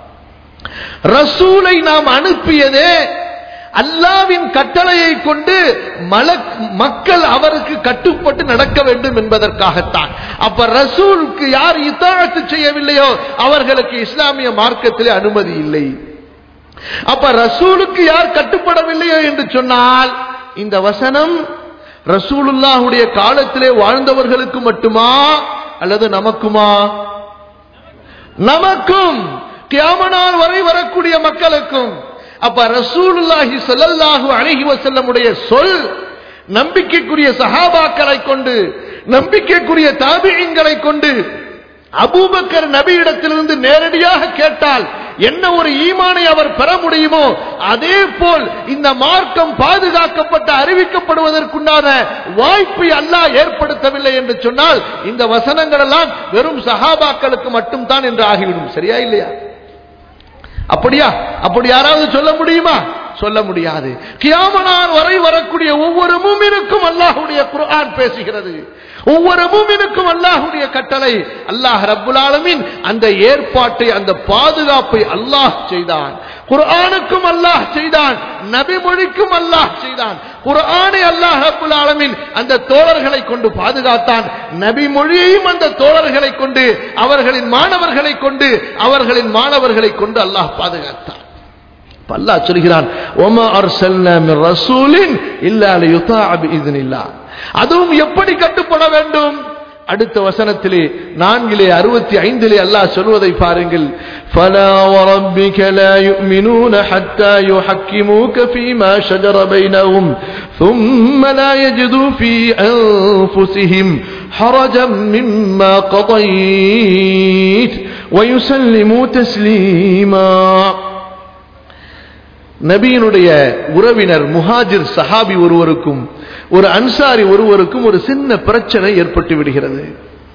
ரசூலை நாம் அனுப்பியதே அல்லாஹ்வின் கட்டளையை கொண்டு மக்கள் அவருக்கு கட்டுப்பட்டு நடக்க வேண்டும் என்பதற்காகத்தான். அப்ப ரசூலுக்கு யார் இத்தாஅத் செய்யவில்லையோ அவர்களுக்கு இஸ்லாமிய மார்க்கத்திலே அனுமதி இல்லை. அப்ப ரசூலுக்கு யார் கட்டுப்படவில்லையோ என்று சொன்னால் இந்த வசனம் ரசூலுல்லாஹுடைய காலத்திலே வாழ்ந்தவர்களுக்கு மட்டுமா அல்லது நமக்குமா? நமக்கும், கியாமத் நாள் வரை வரக்கூடிய மக்களுக்கும். அப்ப ரசூலுல்லாஹி ஸல்லல்லாஹு அலைஹி வஸல்லம் உடைய சொல் நம்பிக்கைக்குரிய சஹாபாக்களை கொண்டு, நம்பிக்கைக்குரிய தாபிஈன்களை கொண்டு அபூபக்கர் நபியிடத்திலிருந்து நேரடியாக கேட்டால் என்ன ஒரு ஈமானை அவர் பெற முடியுமோ அதே போல் இந்த மார்க்கம் பாதுகாக்கப்பட்ட அறிவிக்கப்படுவதற்குண்டான வாய்ப்பை அல்லாஹ் ஏற்படுத்தவில்லை என்று சொன்னால் இந்த வசனங்கள் எல்லாம் வெறும் சஹாபாக்களுக்கு மட்டும்தான் என்று ஆகிவிடும். சரியா இல்லையா? அப்படியா? அப்படி யாராவது சொல்ல முடியுமா? சொல்ல முடியாது. கியாமத் நாள் வரை வரக்கூடிய ஒவ்வொரு மூமினுக்கும் அல்லாஹ்வுடைய குர்ஆன் பேசுகிறது. ஒவ்வொரு மூமினுக்கும் அல்லாஹ்வுடைய கட்டளை. அல்லாஹ் ரப்புல் ஆலமீன் அந்த ஏற்பாட்டை, அந்த பாதுகாப்பை அல்லாஹ் செய்தான். குர்ஆனுக்கும் அல்லாஹ் செய்தான், நபி மொழிக்கும் அல்லாஹ் செய்தான். குர்ஆனை அல்லாஹ் ரப்புல் ஆலமீன் அந்த தோழர்களை கொண்டு பாதுகாத்தான். நபி மொழியையும் அந்த தோழர்களை கொண்டு, அவர்களின் மாணவர்களை கொண்டு, அவர்களின் மாணவர்களை கொண்டு அல்லாஹ் பாதுகாத்தான். அல்லாஹ் சொல்கிறான், வமா அர்சல்னா மிர் ரசூலின் இல்லா லியுதா பிஇذنில்லாஹ். அதுவும் எப்படி கட்டுப்பட வேண்டும்? அடுத்த வசனத்திலே நான்கிலே அறுபத்தி ஐந்திலே அல்லாஹ் சொல்வதை பாருங்கள். ஃபலா வரப்பிக லா யுமினூன ஹத்தா யுஹக்கிமூக ஃபீமா ஷஜர பைனஹும் ثم لا يجدوا في أنفسهم حرجا مما قضيت ويسلموا تسليما. நபியினுடைய உறவினர் முஹாஜிர் சஹாபி ஒருவருக்கும் ஒரு அன்சாரி ஒருவருக்கும் ஒரு சின்ன பிரச்சனை ஏற்பட்டு விடுகிறது.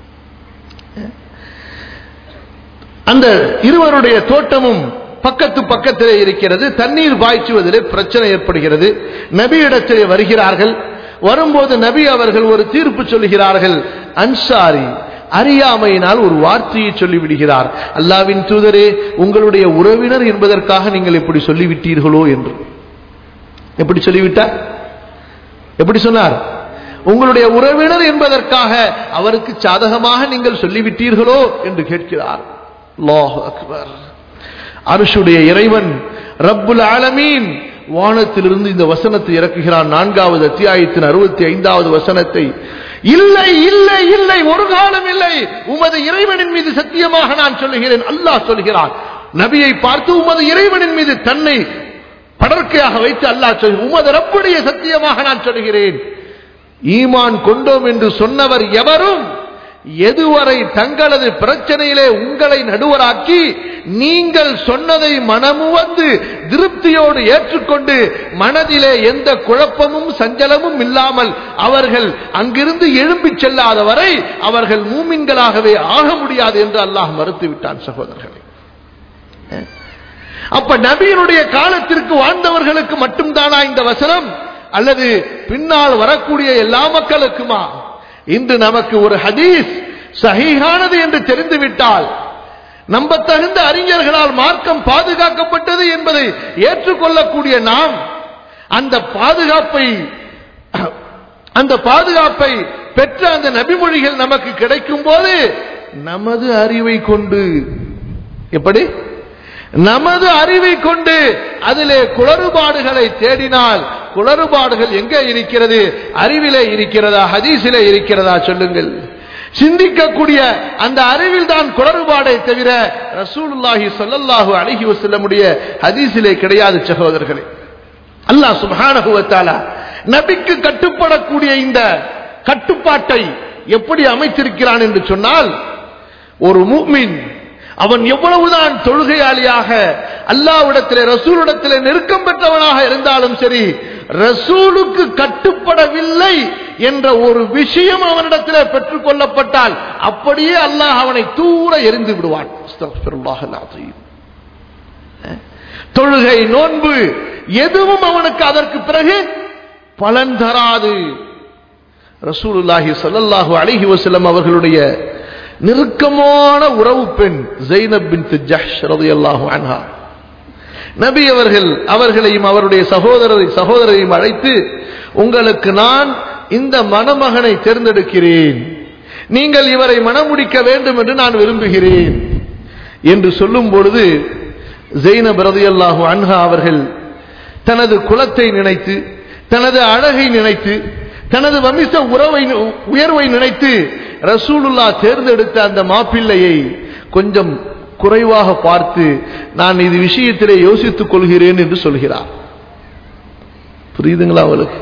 அந்த இருவருடைய தோட்டமும் பக்கத்து பக்கத்திலே இருக்கிறது. தண்ணீர் பாய்ச்சுவதிலே பிரச்சனை ஏற்படுகிறது. நபியிடத்திலே வருகிறார்கள். வரும்போது நபி அவர்கள் ஒரு தீர்ப்பு சொல்கிறார்கள். அன்சாரி அறியாமையினால் ஒரு வார்த்தையை சொல்லிவிடுகிறார். அல்லாஹ்வின் தூதரே, உங்களுடைய உறவினர் என்பதற்காக நீங்கள் எப்படி சொல்லிவிட்டீர்களோ என்று. எப்படி சொல்லிவிட்டார்? எப்படி சொன்னார்? உங்களுடைய உறவினர் என்பதற்காக அவருக்கு சாதகமாக நீங்கள் சொல்லிவிட்டீர்களோ என்று கேட்கிறார். அல்லாஹு அக்பர். அர்ஷுடைய இறைவன் ரப்புல் ஆலமீன் வானத்திலிருந்து இந்த வசனத்தை இறக்குகிறான். நான்காவது அத்தியாயத்தின் அறுபத்தி ஐந்தாவது வசனத்தை. இல்லை இல்லை இல்லை, ஒரு காலம் இல்லை, உமது இறைவனின் மீது சத்தியமாக நான் சொல்லுகிறேன். அல்லாஹ் சொல்கிறான். நபியை பார்த்து உமது இறைவனின் மீது தன்னை படர்க்கையாக வைத்து அல்லாஹ் சொல்கிறான், உமது ரப்புடைய சத்தியமாக நான் சொல்கிறேன், ஈமான் கொண்டோம் என்று சொன்னவர் எவரும் எதுவரை தங்களது பிரச்சனையிலே உங்களை நடுவராக்கி நீங்கள் சொன்னதை மனமுவந்து திருப்தியோடு ஏற்றுக்கொண்டு மனதிலே எந்த குழப்பமும் சஞ்சலமும் இல்லாமல் அவர்கள் அங்கிருந்து எழும்பிச் செல்லாத வரை அவர்கள் மூமின்களாகவே ஆக முடியாது என்று அல்லாஹ் மறுத்துவிட்டான். சகோதரர்களே, அப்ப நபியினுடைய காலத்திற்கு வாழ்ந்தவர்களுக்கு மட்டும்தானா இந்த வசனம், அல்லது பின்னால் வரக்கூடிய எல்லா மக்களுக்குமா? இன்று நமக்கு ஒரு ஹதீஸ் சஹீஹானது என்று தெரிந்துவிட்டால் நம்பத்தகுந்த அறிஞர்களால் மார்க்கம் பாதுகாக்கப்பட்டது என்பதை ஏற்றுக்கொள்ளக்கூடிய நாம் அந்த பாதுகாப்பை அந்த பாதுகாப்பை பெற்ற அந்த நபிமொழிகள் நமக்கு கிடைக்கும் போது நமது அறிவை கொண்டு, எப்படி நமது அறிவை கொண்டு அதிலே குளறுபாடுகளை தேடினால் குளறுபாடுகள் எங்கே இருக்கிறது? அறிவிலே இருக்கிறதா, ஹதீஸிலே இருக்கிறதா? சொல்லுங்கள். சிந்திக்கக்கூடிய அந்த அறிவில் தான் குளறுபாடை தவிர ரசூலுல்லாஹி ஸல்லல்லாஹு அலைஹி வஸல்லமுடைய ஹதீஸிலே கிடையாது. சகோதரர்களே, அல்லாஹ் சுப்ஹானஹு வ தஆலா நபிக்கு கட்டுப்படக்கூடிய இந்த கட்டுப்பாட்டை எப்படி அமைத்திருக்கிறான் என்று சொன்னால், ஒரு முஃமின் அவன் எவ்வளவுதான் தொழுகையாளியாக அல்லாஹ்விடத்திலே ரசூலுடத்திலே நெருக்கம் பெற்றவனாக இருந்தாலும் சரி, ரசூலுக்கு கட்டுப்படவில்லை என்ற ஒரு விஷயம் அவனிடத்திலே பெற்றுக் கொள்ளப்பட்டால் அப்படியே அல்லாஹ் அவனை தூர எறிந்து விடுவான். அஸ்தக்ஃபிருல்லாஹல் அஸீம். தொழுகை, நோன்பு எதுவும் அவனுக்கு அதற்கு பிறகு பலன் தராது. ரசூலுல்லாஹி ஸல்லல்லாஹு அலைஹி வஸல்லம் அவர்களுடைய நெருக்கமான உறவு பெண் ஸைனப் பின்த் ஜஹ்ஷ் ரலியல்லாஹு அன்ஹா, நபி அவர்கள் அவர்களையும் அவருடைய சகோதரரை சகோதரரையும் அழைத்து, உங்களுக்கு நான் இந்த மணமகனை தேர்ந்தெடுக்கிறேன், நீங்கள் இவரை மணமுடிக்க வேண்டும் என்று நான் விரும்புகிறேன் என்று சொல்லும் பொழுது ஸைனப் ரலியல்லாஹு அன்ஹா அவர்கள் தனது குலத்தை நினைத்து, தனது அழகை நினைத்து, தனது வம்ச உறவை உயர்வை நினைத்து ரசூலுல்லாஹ் தேர்ந்தெடுத்த அந்த மாப்பிள்ளையை கொஞ்சம் குறைவாக பார்த்து, நான் இது விஷயத்திலே யோசித்துக் கொள்கிறேன் என்று சொல்கிறார். புரியுதுங்களா அவளுக்கு?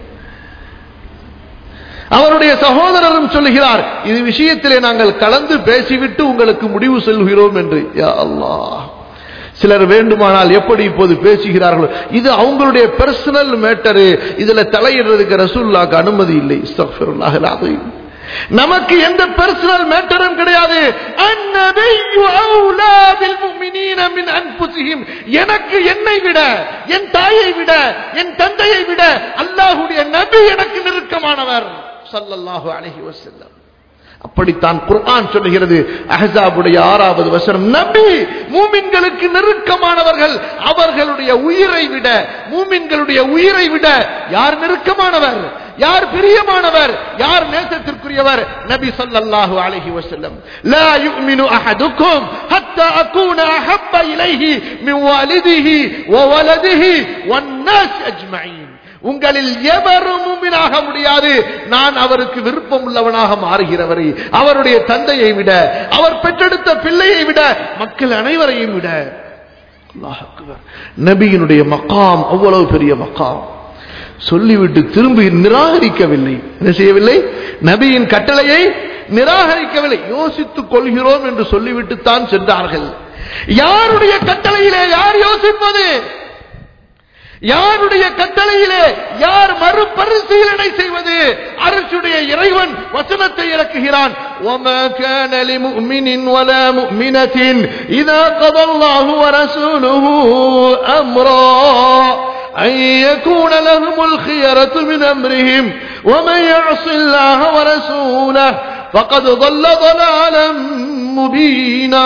அவருடைய சகோதரரும் சொல்கிறார், இது விஷயத்திலே நாங்கள் கலந்து பேசிவிட்டு உங்களுக்கு முடிவு சொல்கிறோம் என்று. யா அல்லாஹ், சிலர் வேண்டுமானால் எப்படி இப்போது பேசுகிறார்களோ, இது அவங்களுடைய பர்சனல் மேட்டரு, இதுல தலையிடுறதுக்கு ரசூலுல்லாஹ்க்கு அனுமதி இல்லை. அஸ்தக்ஃபிருல்லாஹல் அஸீம். நமக்கு எந்த பர்சனல் மேட்டரும் கிடையாது. அன்னபியு அவுலா பில் முஃமினீன மின் அன்ஃபுஸிஹிம். எனக்கு என்னை விட, என் தாயை விட, என் தந்தையை விட அல்லாஹ்வுடைய நபி எனக்கு நெருக்கமானவர் ஸல்லல்லாஹு அலைஹி வஸல்லம். அப்படித்தான் குர்ஆன் சொல்கிறது. அஹ்ஸாபுடைய ஆறாவது வசனம், நபி மூமின்களுக்கு நெருக்கமானவர்கள், அவர்களுடைய உயிரை விட, மூமின்களுடைய உயிரை விட யார் நெருக்கமானவர், யார் பிரியமானவர், யார் நேசத்திற்குரியவர்? நபி ஸல்லல்லாஹு அலைஹி வஸல்லம். லா யுமினு அஹதுக்கும் ஹத்தா அகூன அஹப்ப இலைஹி மின் வாலிதிஹி வ வலதிஹி வன் நாஸ் அஜ்மஈன். உங்களில் எவரும் முஃமினாக முடியாது நான் அவருக்கு விருப்பம் உள்ளவனாக மாறுகிறவரை, அவருடைய தந்தையை விட, அவர் பெற்றெடுத்த பிள்ளையை விட, மக்கள் அனைவரையும் விட. அல்லாஹ் அக்பர். நபியினுடைய மகாம் அவ்வளவு பெரிய மகாம். சொல்லிவிட்டு திரும்பி நிராகரிக்கவில்லை. என்ன செய்யவில்லை? நபியின் கட்டளையை நிராகரிக்கவில்லை. யோசித்துக் கொள்கிறோம் என்று சொல்லிவிட்டு தான் சென்றார்கள். யாருடைய கட்டளையிலே யார் யோசிப்பது? யாருடைய கட்டளையிலே யார் மறுபரிசீலனை செய்வது? அரசுடைய இறைவன் வசனத்தை இறக்குகிறான். وَمَا كَانَ لِمُؤْمِنٍ وَلَا مُؤْمِنَةٍ إِذَا قَضَى اللَّهُ وَرَسُولُهُ أَمْرًا أَن يَكُونَ لَهُمُ الْخِيَرَةُ مِنْ أَمْرِهِمْ وَمَن يَعْصِ اللَّهَ وَرَسُولَهُ فَقَدْ ضَلَّ ضَلَالًا مُبِينًا.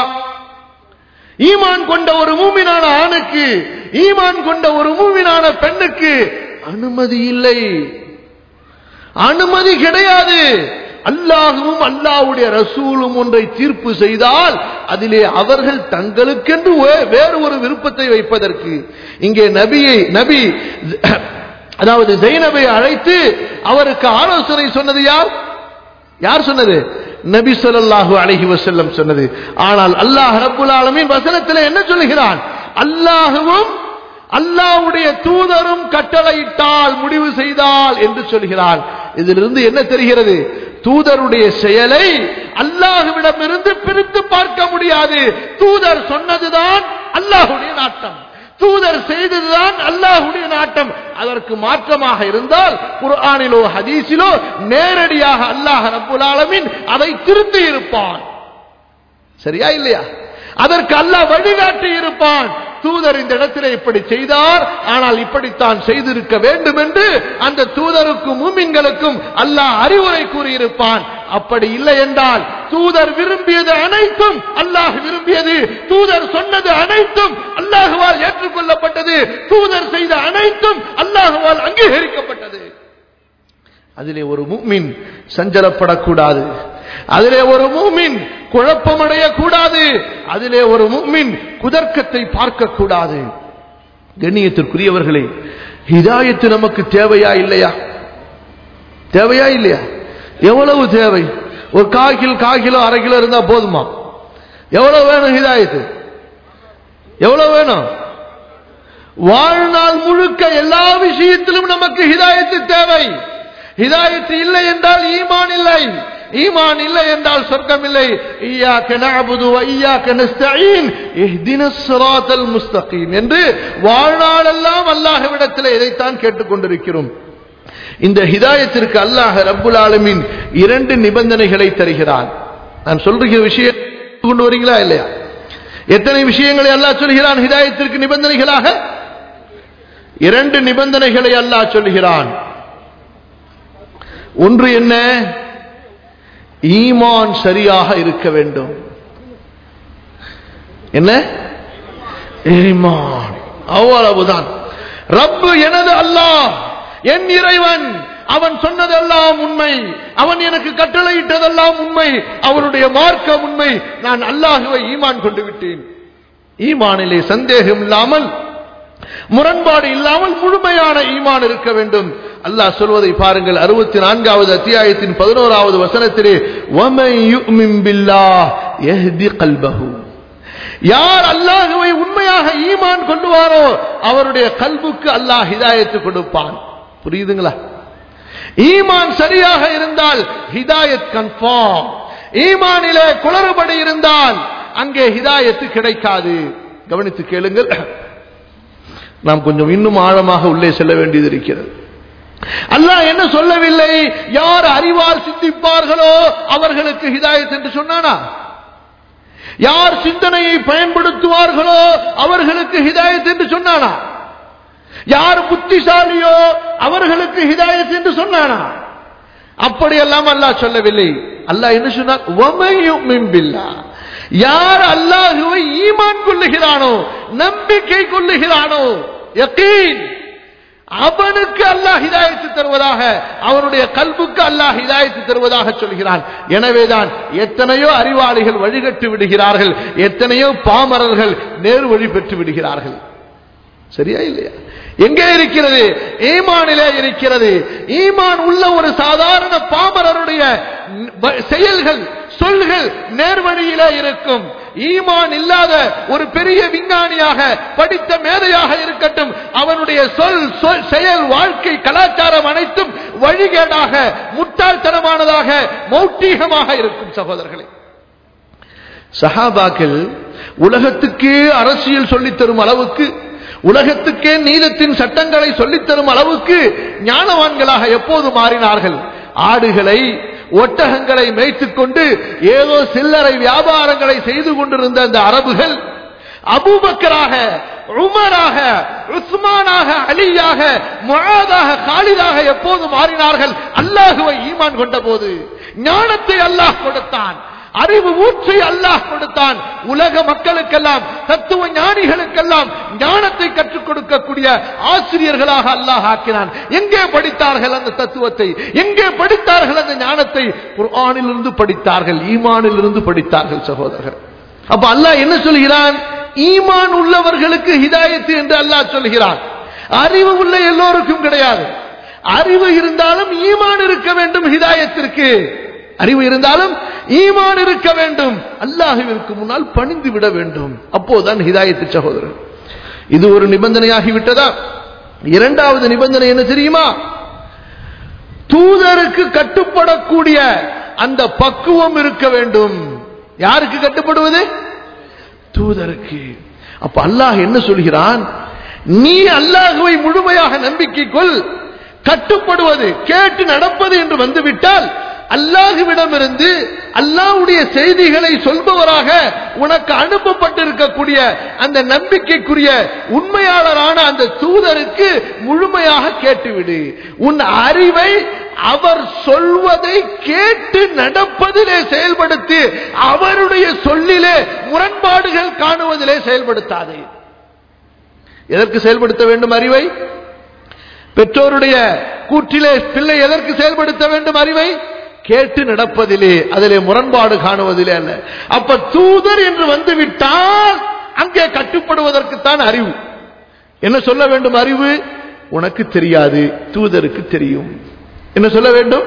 ஈமான் கொண்ட ஒரு மூமினான ஆணுக்கு, ஈமான் கொண்ட ஒரு மூமினான பெண்ணுக்கு அனுமதி இல்லை, அனுமதி கிடையாது. அல்லாஹ்வும் அல்லாஹ்வுடைய ரசூலும் ஒன்றை தீர்ப்பு செய்தால் அதிலே அவர்கள் தங்களுக்கென்று வேறு ஒரு விருப்பத்தை வைப்பதற்கு, இங்கே நபியை நபி அதாவது ஸைனபை அழைத்து அவருக்கு ஆலோசனை சொன்னது யார்? யார் சொன்னது? நபி ஸல்லல்லாஹு அலைஹி வஸல்லம் சொன்னது. ஆனால் அல்லாஹ் ரப்பல் ஆலமீன் வசனத்திலே என்ன சொல்கிறான்? அல்லாஹ்வும் அல்லாஹ்வுடைய தூதரும் கட்டளையிட்டால், முடிவு செய்தால் என்று சொல்கிறான். இதிலிருந்து என்ன தெரிகிறது? தூதருடைய செயலை அல்லாஹ்விடமிருந்து பிரித்து பார்க்க முடியாது. தூதர் சொன்னதுதான் அல்லாஹ்வுடைய நாட்டம், தூதர் செய்ததுதான் அல்லாஹ்வுடைய நாட்டம். அதற்கு மாற்றமாக இருந்தால் குர்ஆனிலோ ஹதீஸிலோ நேரடியாக அல்லாஹ் ரப்பல் ஆலமீன் அதை திருத்தி இருப்பான். சரியா இல்லையா? அதற்கு அல்லாஹ் வழிகாட்டி இருப்பான். தூதர் இந்த இடத்திலே இப்படி செய்தார், ஆனால் இப்படித்தான் செய்திருக்க வேண்டும் என்று அந்த தூதருக்கும் மூமின்களுக்கும் அல்லாஹ் அறிவுரை கூறியிருப்பான். அப்படி இல்லை என்றால் தூதர் விரும்பியது அனைத்தும் அல்லாஹ் விரும்பியது, தூதர் சொன்னது அனைத்தும் அல்லாஹ்வால் ஏற்றுக்கொள்ளப்பட்டது, தூதர் செய்த அனைத்தும் அல்லாஹ்வால் அங்கீகரிக்கப்பட்டது. அதிலே ஒரு முஃமின் சஞ்சலப்படக்கூடாது, அதிலே ஒரு முஃமின் குழப்பமடைய கூடாது, அதிலே ஒரு முஃமின் குதர்க்கத்தை பார்க்க கூடாது. கண்ணியத்திற்குரியவர்களே, ஹிதாயத்து நமக்கு தேவையா இல்லையா? தேவையா இல்லையா? எவ்வளவு தேவை? ஒரு கால் கிலோ கால் கிலோ அரை கிலோ இருந்தா போதுமா? எவ்வளவு வேணும் ஹிதாயத்து? எவ்வளவு வேணும்? வாழ்நாள் முழுக்க எல்லா விஷயத்திலும் நமக்கு ஹிதாயத்து தேவை. ஹிதாயத்து இல்லை என்றால் ஈமான் இல்லை, ஈமான் இல்லை என்றால் சொர்க்கம் இல்லை. இய்யாக நஅபுது வ இய்யாக நஸ்தஈன் இஹ்தினஸ் ஸிராத்தல் முஸ்தகீம் என்று வாழ்நாளெல்லாம் அல்லாஹ்விடத்தில் இதைத்தான் கேட்டுக்கொண்டிருக்கிறோம். இந்த ஹிதாயத்திற்கு அல்லாஹ் ரப்புல் ஆலமீன் இரண்டு நிபந்தனைகளை தருகிறான். நான் சொல்ற விஷயம் கொண்டு வரீங்களா இல்லையா? எத்தனை விஷயங்களை அல்லாஹ் சொல்கிறான் ஹிதாயத்திற்கு நிபந்தனைகளாக? இரண்டு நிபந்தனைகளை அல்லாஹ் சொல்கிறான். ஒன்று என்ன? ஈமான் சரியாக இருக்க வேண்டும். என்ன? ஈமான். அவ்வளவுதான். ரப்பு எனது அல்லாஹ், என் இறைவன், அவன் சொன்னதெல்லாம் உண்மை, அவன் எனக்கு கட்டளையிட்டதெல்லாம் உண்மை, அவனுடைய மார்க்கம் உண்மை, நான் அல்லாஹ்வை ஈமான் கொண்டு விட்டேன். ஈமானிலே சந்தேகம் இல்லாமல், முரண்பாடு இல்லாமல் முழுமையான ஈமான் இருக்க வேண்டும். அல்லாஹ் சொல்வதை பாருங்கள். அறுபத்தி நான்காவது அத்தியாயத்தின் பதினோராவது வசனத்திலே, வமன் யுமின் பில்லாஹ் யஹ்தி கல்பஹு, யார் அல்லாஹ்வை உண்மையாக ஈமான் கொள்வாரோ அவருடைய கல்புக்கு அல்லாஹ் ஹிதாயத்து கொடுப்பான். புரியுதுங்களா? ஈமான் சரியாக இருந்தால் ஹிதாயத் கன்ஃபார்ம். ஈமானிலே குளறுபடி இருந்தால் அங்கே ஹிதாயத்து கிடைக்காது. கவனித்து கேளுங்கள், நாம் கொஞ்சம் இன்னும் ஆழமாக உள்ளே செல்ல வேண்டியது இருக்கிறது. அல்லாஹ் என்ன சொல்லவில்லை? யார் அறிவால் சிந்திப்பார்களோ அவர்களுக்கு ஹிதாயத் என்று சொன்னானா? யார் சிந்தனையை பயன்படுத்துவார்களோ அவர்களுக்கு ஹிதாயத் என்று சொன்னானா? யார் புத்திசாலியோ அவர்களுக்கு ஹிதாயத் என்று சொன்னானா? அப்படியெல்லாம் அல்லாஹ் சொல்லவில்லை. அல்லாஹ் என்ன சொன்னார்? வமன் யுமின் பில்லாஹ், யார் அல்லாஹ்வை ஈமான் கொள்ளுகிறானோ, நம்பிக்கை கொள்ளுகிறானோ, யகீன், அவனுக்கு அல்லாஹ் ஹிதாயத்து தருவதாக, அவனுடைய கல்புக்கு அல்லாஹ் ஹிதாயத்து தருவதாக சொல்கிறான். எனவேதான் எத்தனையோ அறிவாளிகள் வழிகட்டு விடுகிறார்கள், எத்தனையோ பாமரர்கள் நேர் வழி பெற்று விடுகிறார்கள். சரியா இல்லையா? எங்கே இருக்கிறது? ஈமானிலே இருக்கிறது. ஈமான் உள்ள ஒரு சாதாரண பாமரருடைய செயல்கள், சொல்கள் நேர்வழியிலே இருக்கும். ஈமான் இல்லாத ஒரு பெரிய விஞ்ஞானியாக, படித்த மேதையாக இருக்கட்டும், அவனுடைய சொல், செயல், வாழ்க்கை, கலாச்சாரம் அனைத்தும் வழிகேடாக, முட்டாள்தனமானதாக, மௌட்டீகமாக இருக்கும். சகோதரர்களே, சஹாபாக்கள் உலகத்துக்கே அரசியல் சொல்லித்தரும் அளவுக்கு, உலகத்துக்கே நீதத்தின் சட்டங்களை சொல்லித்தரும் அளவுக்கு ஞானவான்களாக எப்போது மாறினார்கள்? ஆடுகளை, ஒட்டகங்களை மேய்த்துக் கொண்டு ஏதோ சில்லறை வியாபாரங்களை செய்து கொண்டிருந்த அந்த அரபுகள் அபூபக்கராக, உமராக, உஸ்மானாக, அலியாக, முஆதாக, காலிதாக எப்போது மாறினார்கள்? அல்லாஹ்வை ஈமான் கொண்ட போது. ஞானத்தை அல்லாஹ் கொடுத்தான், அறிவு ஊற்றை அல்லாஹ் கொடுத்தான். உலக மக்களுக்கெல்லாம், தத்துவ ஞானிகளுக்கெல்லாம் ஞானத்தை கற்றுக் கொடுக்கக்கூடிய ஆசிரியர்களாக அல்லாஹ் ஆக்கினான். எங்கே படித்தார்கள் அந்த தத்துவத்தை? எங்கே படித்தார்கள் அந்த ஞானத்தை? குர்ஆனில் இருந்து படித்தார்கள், ஈமானில் இருந்து படித்தார்கள். சகோதரர்கள், அப்ப அல்லாஹ் என்ன சொல்கிறான்? ஈமான் உள்ளவர்களுக்கு ஹிதாயத்து என்று அல்லாஹ் சொல்கிறான். அறிவு உள்ள எல்லோருக்கும் கிடையாது. அறிவு இருந்தாலும் ஈமான் இருக்க வேண்டும். ஹிதாயத்திற்கு அறிவு இருந்தாலும் ஈமான் இருக்க வேண்டும். அல்லாஹ்விற்கு முன்னால் பணிந்து விட வேண்டும். அப்போதான் ஹிதாயத்து. சகோதரர், இது ஒரு நிபந்தனையாகி விட்டதா? இரண்டாவது நிபந்தனை என்ன தெரியுமா? தூதருக்கு கட்டுப்படக்கூடிய அந்த பக்குவம் இருக்க வேண்டும். யாருக்கு கட்டுப்படுவது? தூதருக்கு. அப்ப அல்லாஹ் என்ன சொல்கிறான்? நீ அல்லாஹ்வை முழுமையாக நம்பிக்கை கொள். கட்டுப்படுவது கேட்டு நடப்பது என்று வந்துவிட்டால் அல்லாஹ்விடமிருந்து அல்லாஹ்வுடைய செய்திகளை சொல்பவராக உனக்கு அனுப்பப்பட்டிருக்கக்கூடிய அந்த நம்பிக்கைக்குரிய உண்மையாளரான அந்த தூதருக்கு முழுமையாக கேட்டுவிடு. உன் அறிவை அவர் சொல்வதை கேட்டு நடப்பதிலே செயல்படுத்தி அவருடைய சொல்லிலே முரண்பாடுகள் காணுவதிலே செயல்படுத்தாதே. எதற்கு செயல்படுத்த வேண்டும் அறிவை? பெற்றோருடைய கூற்றிலே பிள்ளை எதற்கு செயல்படுத்த வேண்டும் அறிவை? கேட்டு நடப்பதிலே, அதிலே முரண்பாடு காணுவதிலே அல்ல. அப்ப தூதர் என்று வந்துவிட்டால் அங்கே கட்டுப்படுவதற்குத்தான் அறிவு. என்ன சொல்ல வேண்டும்? அறிவு உனக்கு தெரியாது, தூதருக்கு தெரியும். என்ன சொல்ல வேண்டும்?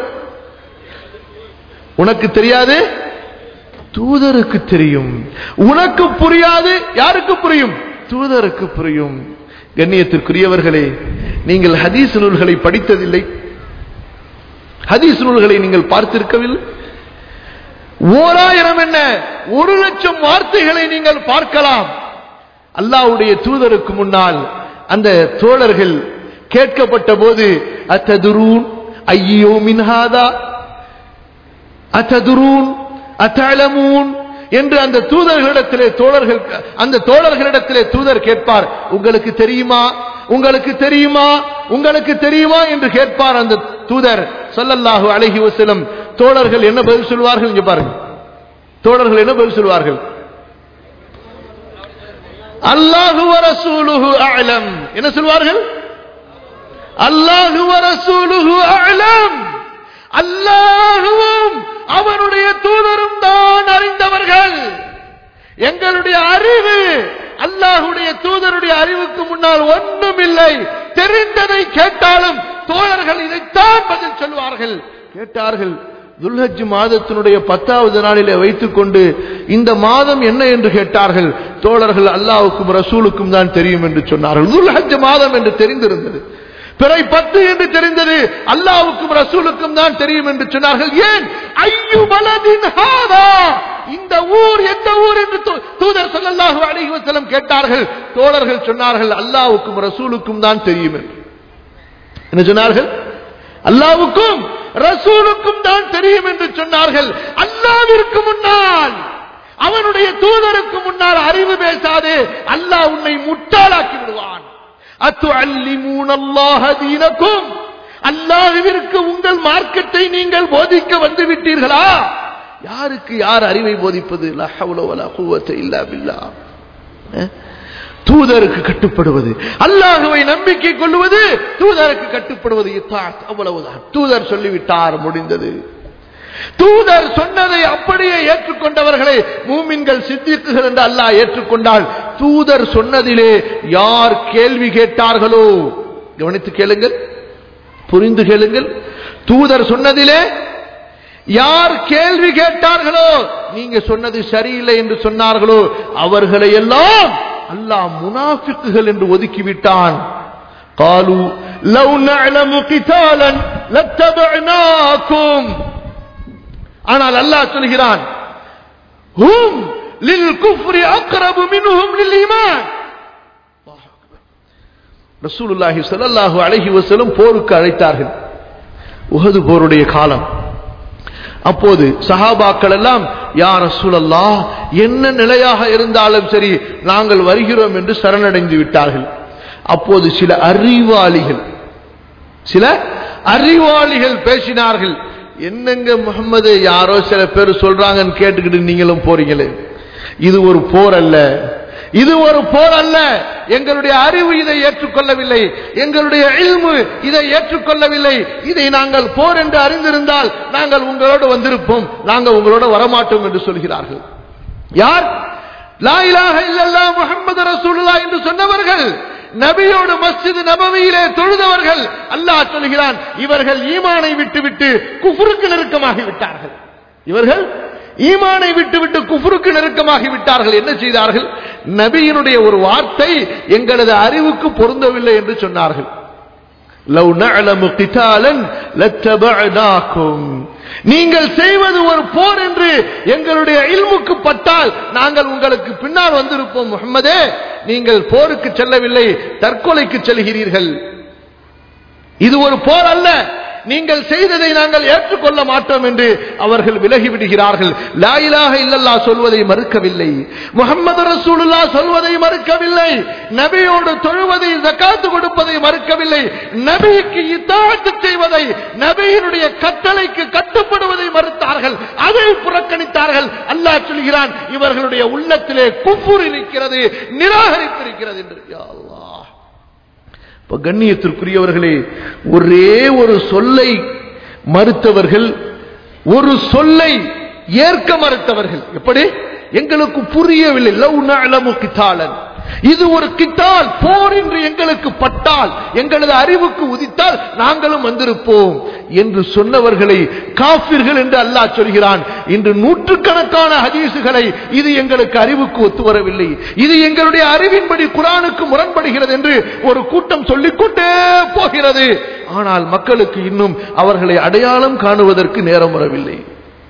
உனக்கு தெரியாது, தூதருக்கு தெரியும். உனக்கு புரியாது, யாருக்கு புரியும்? தூதருக்கு புரியும். கண்ணியத்திற்குரியவர்களே, நீங்கள் ஹதீஸ் நூல்களை படித்ததில்லை, ஹதீஸ் நூல்களை நீங்கள் பார்த்திருக்கவில்லை. ஓராயிரம் என்ன ஒரு லட்சம் வார்த்தைகளை நீங்கள் பார்க்கலாம். அல்லாஹ்வுடைய தூதருக்கு முன்னால் அந்த தோழர்கள் கேட்கப்பட்ட போது அத்ததுரூன் ஐயோ மின் ஹாதா அத்ததுரூன் அத்தலமூன் என்று அந்த தூதர்களிடத்திலே தோழர்கள் அந்த தோழர்களிடத்திலே தூதர் கேட்பார், உங்களுக்கு தெரியுமா, உங்களுக்கு தெரியுமா, உங்களுக்கு தெரியுமா என்று கேட்பார் அந்த தூதர் ஸல்லல்லாஹு அலைஹி வஸல்லம். தோழர்கள் என்ன பதில் சொல்வார்கள்? இங்க பாருங்க, தோழர்கள் என்ன பதில் சொல்வார்கள்? அல்லாஹு வ ரசூலுஹு அஅலம். என்ன சொல்வார்கள்? அல்லாஹு வ ரசூலுஹு அஅலம். அல்லாஹுவும் அவருடைய தூதரும் தான் அறிந்தவர்கள். எங்களுடைய அறிவு அல்லாஹ்வுடைய தூதருடைய அறிவுக்கு முன்னால் ஒன்றும் இல்லை. தெரிந்ததை கேட்டாலும் தோழர்கள் இதைத்தான் பதில் சொல்வார்கள். கேட்டார்கள், துல்ஹஜ் மாதத்தினுடைய பத்தாவது நாளிலே வைத்துக் கொண்டு இந்த மாதம் என்ன என்று கேட்டார்கள். தோழர்கள் அல்லாஹ்வுக்கும் ரசூலுக்கும் தான் தெரியும் என்று சொன்னார்கள். துல்ஹஜ் மாதம் என்று தெரிந்திருந்தது, பிறை பத்து என்று தெரிந்தது, அல்லாஹ்வுக்கும் ரசூலுக்கும் தான் தெரியும் என்று சொன்னார்கள். ஏன்? ஐயு பலதின் ஹாதா, இந்த ஊர் எந்த ஊர் என்று தூதர் ஸல்லல்லாஹு அலைஹி வஸல்லம் கேட்டார்கள். தோழர்கள் சொன்னார்கள், அல்லாஹ்வுக்கும் ரசூலுக்கும் தான் தெரியும் என்று. என்ன சொன்னார்கள்? அல்லாஹ்வுக்கும் ரசூலுக்கும் தான் தெரியும் என்று சொன்னார்கள். அல்லாஹ்விற்கு முன்னால், அவனுடைய தூதருக்கு முன்னால் அறிவு பேசாதே, அல்லாஹ் உன்னை முட்டாளாக்கி விடுவான். அத்துஅல்லிமூன அல்லாஹ தீனக்கும், அல்லாஹ்விற்கு உங்கள் மார்க்கத்தை நீங்கள் போதிக்க வந்து விட்டீர்களா? யாருக்கு யார் அறிவை போதிப்பது? லா ஹவ்ல வலா குவத்த இல்லா பில்லாஹ். தூதருக்கு கட்டுப்படுவது, அல்லாஹ்வை நம்பிக்கை கொள்வது, தூதருக்கு கட்டுப்படுவது, இத்தாத், அவ்வளவுதான். தூதர் சொல்லிவிட்டார், முடிந்தது. தூதர் சொன்னதை அப்படியே ஏற்றுக்கொண்டவர்களை மூமின்கள் சித்திக்குகள் என்று அல்லாஹ் ஏற்றுக்கொண்டால், தூதர் சொன்னதிலே யார் கேள்வி கேட்டார்களோ, கவனித்து கேளுங்கள், புரிந்து கேளுங்கள், தூதர் சொன்னதிலே யார் கேள்வி கேட்டார்களோ, நீங்க சொன்னது சரியில்லை என்று சொன்னார்களோ, அவர்களை எல்லாம் அல்லாஹ் முனாஃபிக்குகள் என்று ஒதுக்கிவிட்டான். قالوا لو نعلم قتالا لاتبعناكم. ஆனால் அல்லாஹ் சொல்கிறான், ஹும் லில்குஃப்ரி அக்ரபு மின்ஹும் லில்ஈமான். ரசூலுல்லாஹி ஸல்லல்லாஹு அலைஹி வஸல்லம் போருக்கு அழைத்தார்கள். உஹது போருடைய காலம். அப்போது சஹாபாக்கள் எல்லாம், யா ரசூலல்லாஹ், என்ன நிலையாக இருந்தாலும் சரி நாங்கள் வருகிறோம் என்று சரணடைந்து விட்டார்கள். அப்போது சில அறிவாளிகள் சில அறிவாளிகள் பேசினார்கள், என்னங்க முஹம்மது, யாரோ சில பேர் சொல்றாங்கன்னு கேட்டுக்கிட்டு நீங்களும் போறீங்களே, இது ஒரு போர் அல்ல, இது ஒரு போர் அல்ல. எங்களுடைய அறிவு இதை ஏற்றுக்கொள்ளவில்லை, எங்களுடைய இல்மு இதை ஏற்றுக்கொள்ளவில்லை. இதை நாங்கள் போர் என்று அறிந்திருந்தால் நாங்கள் உங்களோடு வந்திருப்போம், நாங்கள் உங்களோட வரமாட்டோம் என்று சொல்கிறார்கள். யார்? லா இலாஹ இல்லல்லாஹ் முஹம்மது ரசூலுல்லாஹ் என்று சொன்னவர்கள், நபியோடு மஸ்ஜித் நபவியிலே தொழுதவர்கள். அல்லாஹ் சொல்கிறான், இவர்கள் ஈமானை விட்டுவிட்டு குஃப்ருக்கு நெருக்கமாகி விட்டார்கள். இவர்கள் ஈமானை விட்டுவிட்டு குஃப்ருக்கு நெருக்கமாகி விட்டார்கள். என்ன செய்தார்கள்? நபியினுடைய ஒரு வார்த்தை எங்களது அறிவுக்கு பொருந்தவில்லை என்று சொன்னார்கள். லவ் நஅலமு கிதாலன் லத்தபஅனாகும், நீங்கள் செய்வது ஒரு போர் என்று எங்களுடைய இல்முக்கு பட்டால் நாங்கள் உங்களுக்கு பின்னால் வந்திருப்போம். முஹம்மதே, நீங்கள் போருக்கு செல்லவில்லை, தற்கொலைக்கு செல்கிறீர்கள். இது ஒரு போர் அல்ல, நீங்கள் செய்ததை நாங்கள் ஏற்றுக்கொள்ள மாட்டோம் என்று அவர்கள் விலகிவிடுகிறார்கள். லா இலாஹ இல்லல்லாஹ் சொல்வதை மறுக்கவில்லை, முஹம்மது ரசூலுல்லாஹ் சொல்வதை மறுக்கவில்லை, நபியோடு தொழுவதை, ஜகாத் கொடுப்பதை மறுக்கவில்லை, நபிக்கு இத்தாஅத் செய்வதை, நபியினுடைய கட்டளைக்கு கட்டுப்படுவதை மறுத்தார்கள், அதை புறக்கணித்தார்கள். அல்லாஹ் சொல்கிறான், இவர்களுடைய உள்ளத்திலே குஃப்ர் இருக்கிறது, நிராகரிப்பு இருக்கிறது என்று. யா அல்லாஹ், கண்ணியத்திற்குரியவர்களே, ஒரே ஒரு சொல்லை மறுத்தவர்கள், ஒரு சொல்லை ஏற்க மறுத்தவர்கள். எப்படி? எங்களுக்கு புரியவில்லை. லவ் நஅலமு கிதாலன், இது ஒரு கித்தால், போர் என்று எங்களுக்கு பட்டால், எங்களது அறிவுக்கு உதித்தால் நாங்களும் வந்திருப்போம் என்று சொன்னவர்களை காஃபிர்கள் என்று அல்லாஹ் சொல்கிறான். இன்று நூற்றுக்கணக்கான ஹதீசுகளை இது எங்களுக்கு அறிவுக்கு ஒத்து வரவில்லை, இது எங்களுடைய அறிவின்படி குர்ஆனுக்கு முரண்படுகிறது என்று ஒரு கூட்டம் சொல்லிக்கொண்டே போகிறது. ஆனால் மக்களுக்கு இன்னும் அவர்களை அடையாளம் காணுவதற்கு நேரம் வரவில்லை.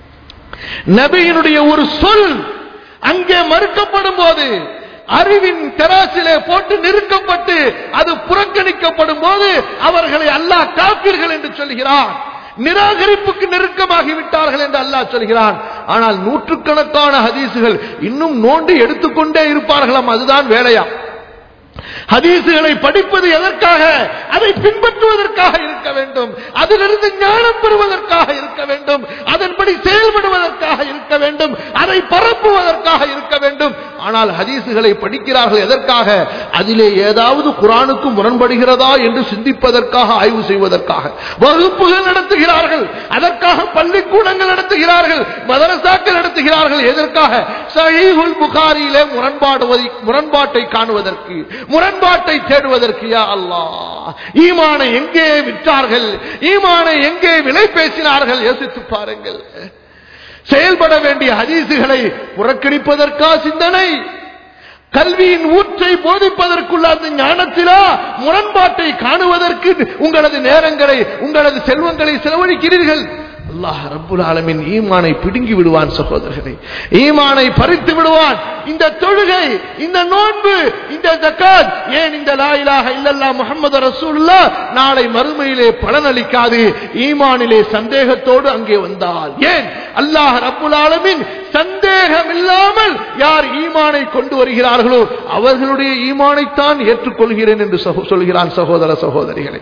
நபியினுடைய ஒரு சொல் அங்கே மறுக்கப்படும் போது, அறிவின் தராசிலே போட்டு நிறுக்கப்பட்டு அது புறக்கணிக்கப்படும் போது அவர்களை அல்லாஹ் காஃபிர்கள் என்று சொல்கிறான். நிராகரிப்புக்கு நெருக்கமாகி விட்டார்கள் என்று அல்லாஹ் சொல்கிறான். ஆனால் நூற்றுக்கணக்கான ஹதீசுகள் இன்னும் நோண்டி எடுத்துக்கொண்டே இருப்பார்களாம். அதுதான் வேலையா? ஹதீசுகளை படிப்பது எதற்காக? அதை பின்பற்றுவதற்காக இருக்க வேண்டும், அதிலிருந்து ஞானம் பெறுவதற்காக இருக்க வேண்டும், அதன்படி செயல்படுவதற்காக இருக்க வேண்டும், அதை பரப்புவதற்காக இருக்க வேண்டும். ஆனால் ஹதீசுகளை படிக்கிறார்கள் எதற்காக? அதிலே ஏதாவது குர்ஆனுக்கு முரண்படுகிறதா என்று சிந்திப்பதற்காக, ஆய்வு செய்வதற்காக வகுப்புகள் நடத்துகிறார்கள், அதற்காக பள்ளிக்கூடங்கள் நடத்துகிறார்கள், மதரசாக்கள் நடத்துகிறார்கள். எதற்காக? சஹீஹுல் புகாரியிலே முரண்பாடுவதை முரண்பாட்டை காணுவதற்கு, முரண்பாட்டை தேடுவதற்கு. யா அல்லாஹ், ஈமானை எங்கே விற்றார்கள், ஈமானை எங்கே விலை பேசினார்கள்? யோசித்து பாருங்கள். செயல்பட வேண்டிய ஹதீசுகளை புறக்கணிப்பதற்கா சிந்தனை? கல்வியின் ஊற்றை போதிப்பதற்குள்ள அந்த ஞானத்திலா முரண்பாட்டை காணுவதற்கு உங்களது நேரங்களை, உங்களது செல்வங்களை செலவழிக்கிறீர்கள்? அல்லாஹ் ரப்புல் ஆலமீன் ஈமானை பிடுங்கி விடுவான் சகோதரர்களே, ஈமானை பறித்து விடுவான். இந்த தொழுகை, இந்த நோன்பு, இந்த ஜகாத், ஏன் இந்த லா இலாஹ இல்லல்லாஹ் முஹம்மது ரசூலுல்லாஹ் நாளை மறுமையிலே பலனளிக்காது ஈமானிலே சந்தேகத்தோடு அங்கே வந்தால்? ஏன் அல்லாஹ் ரப்புல் ஆலமீன் சந்தேகம் இல்லாமல் யார் ஈமானை கொண்டு வருகிறார்களோ அவர்களுடைய ஈமானைத்தான் ஏற்றுக்கொள்கிறேன் என்று சொல்கிறான். சகோதர சகோதரிகளே,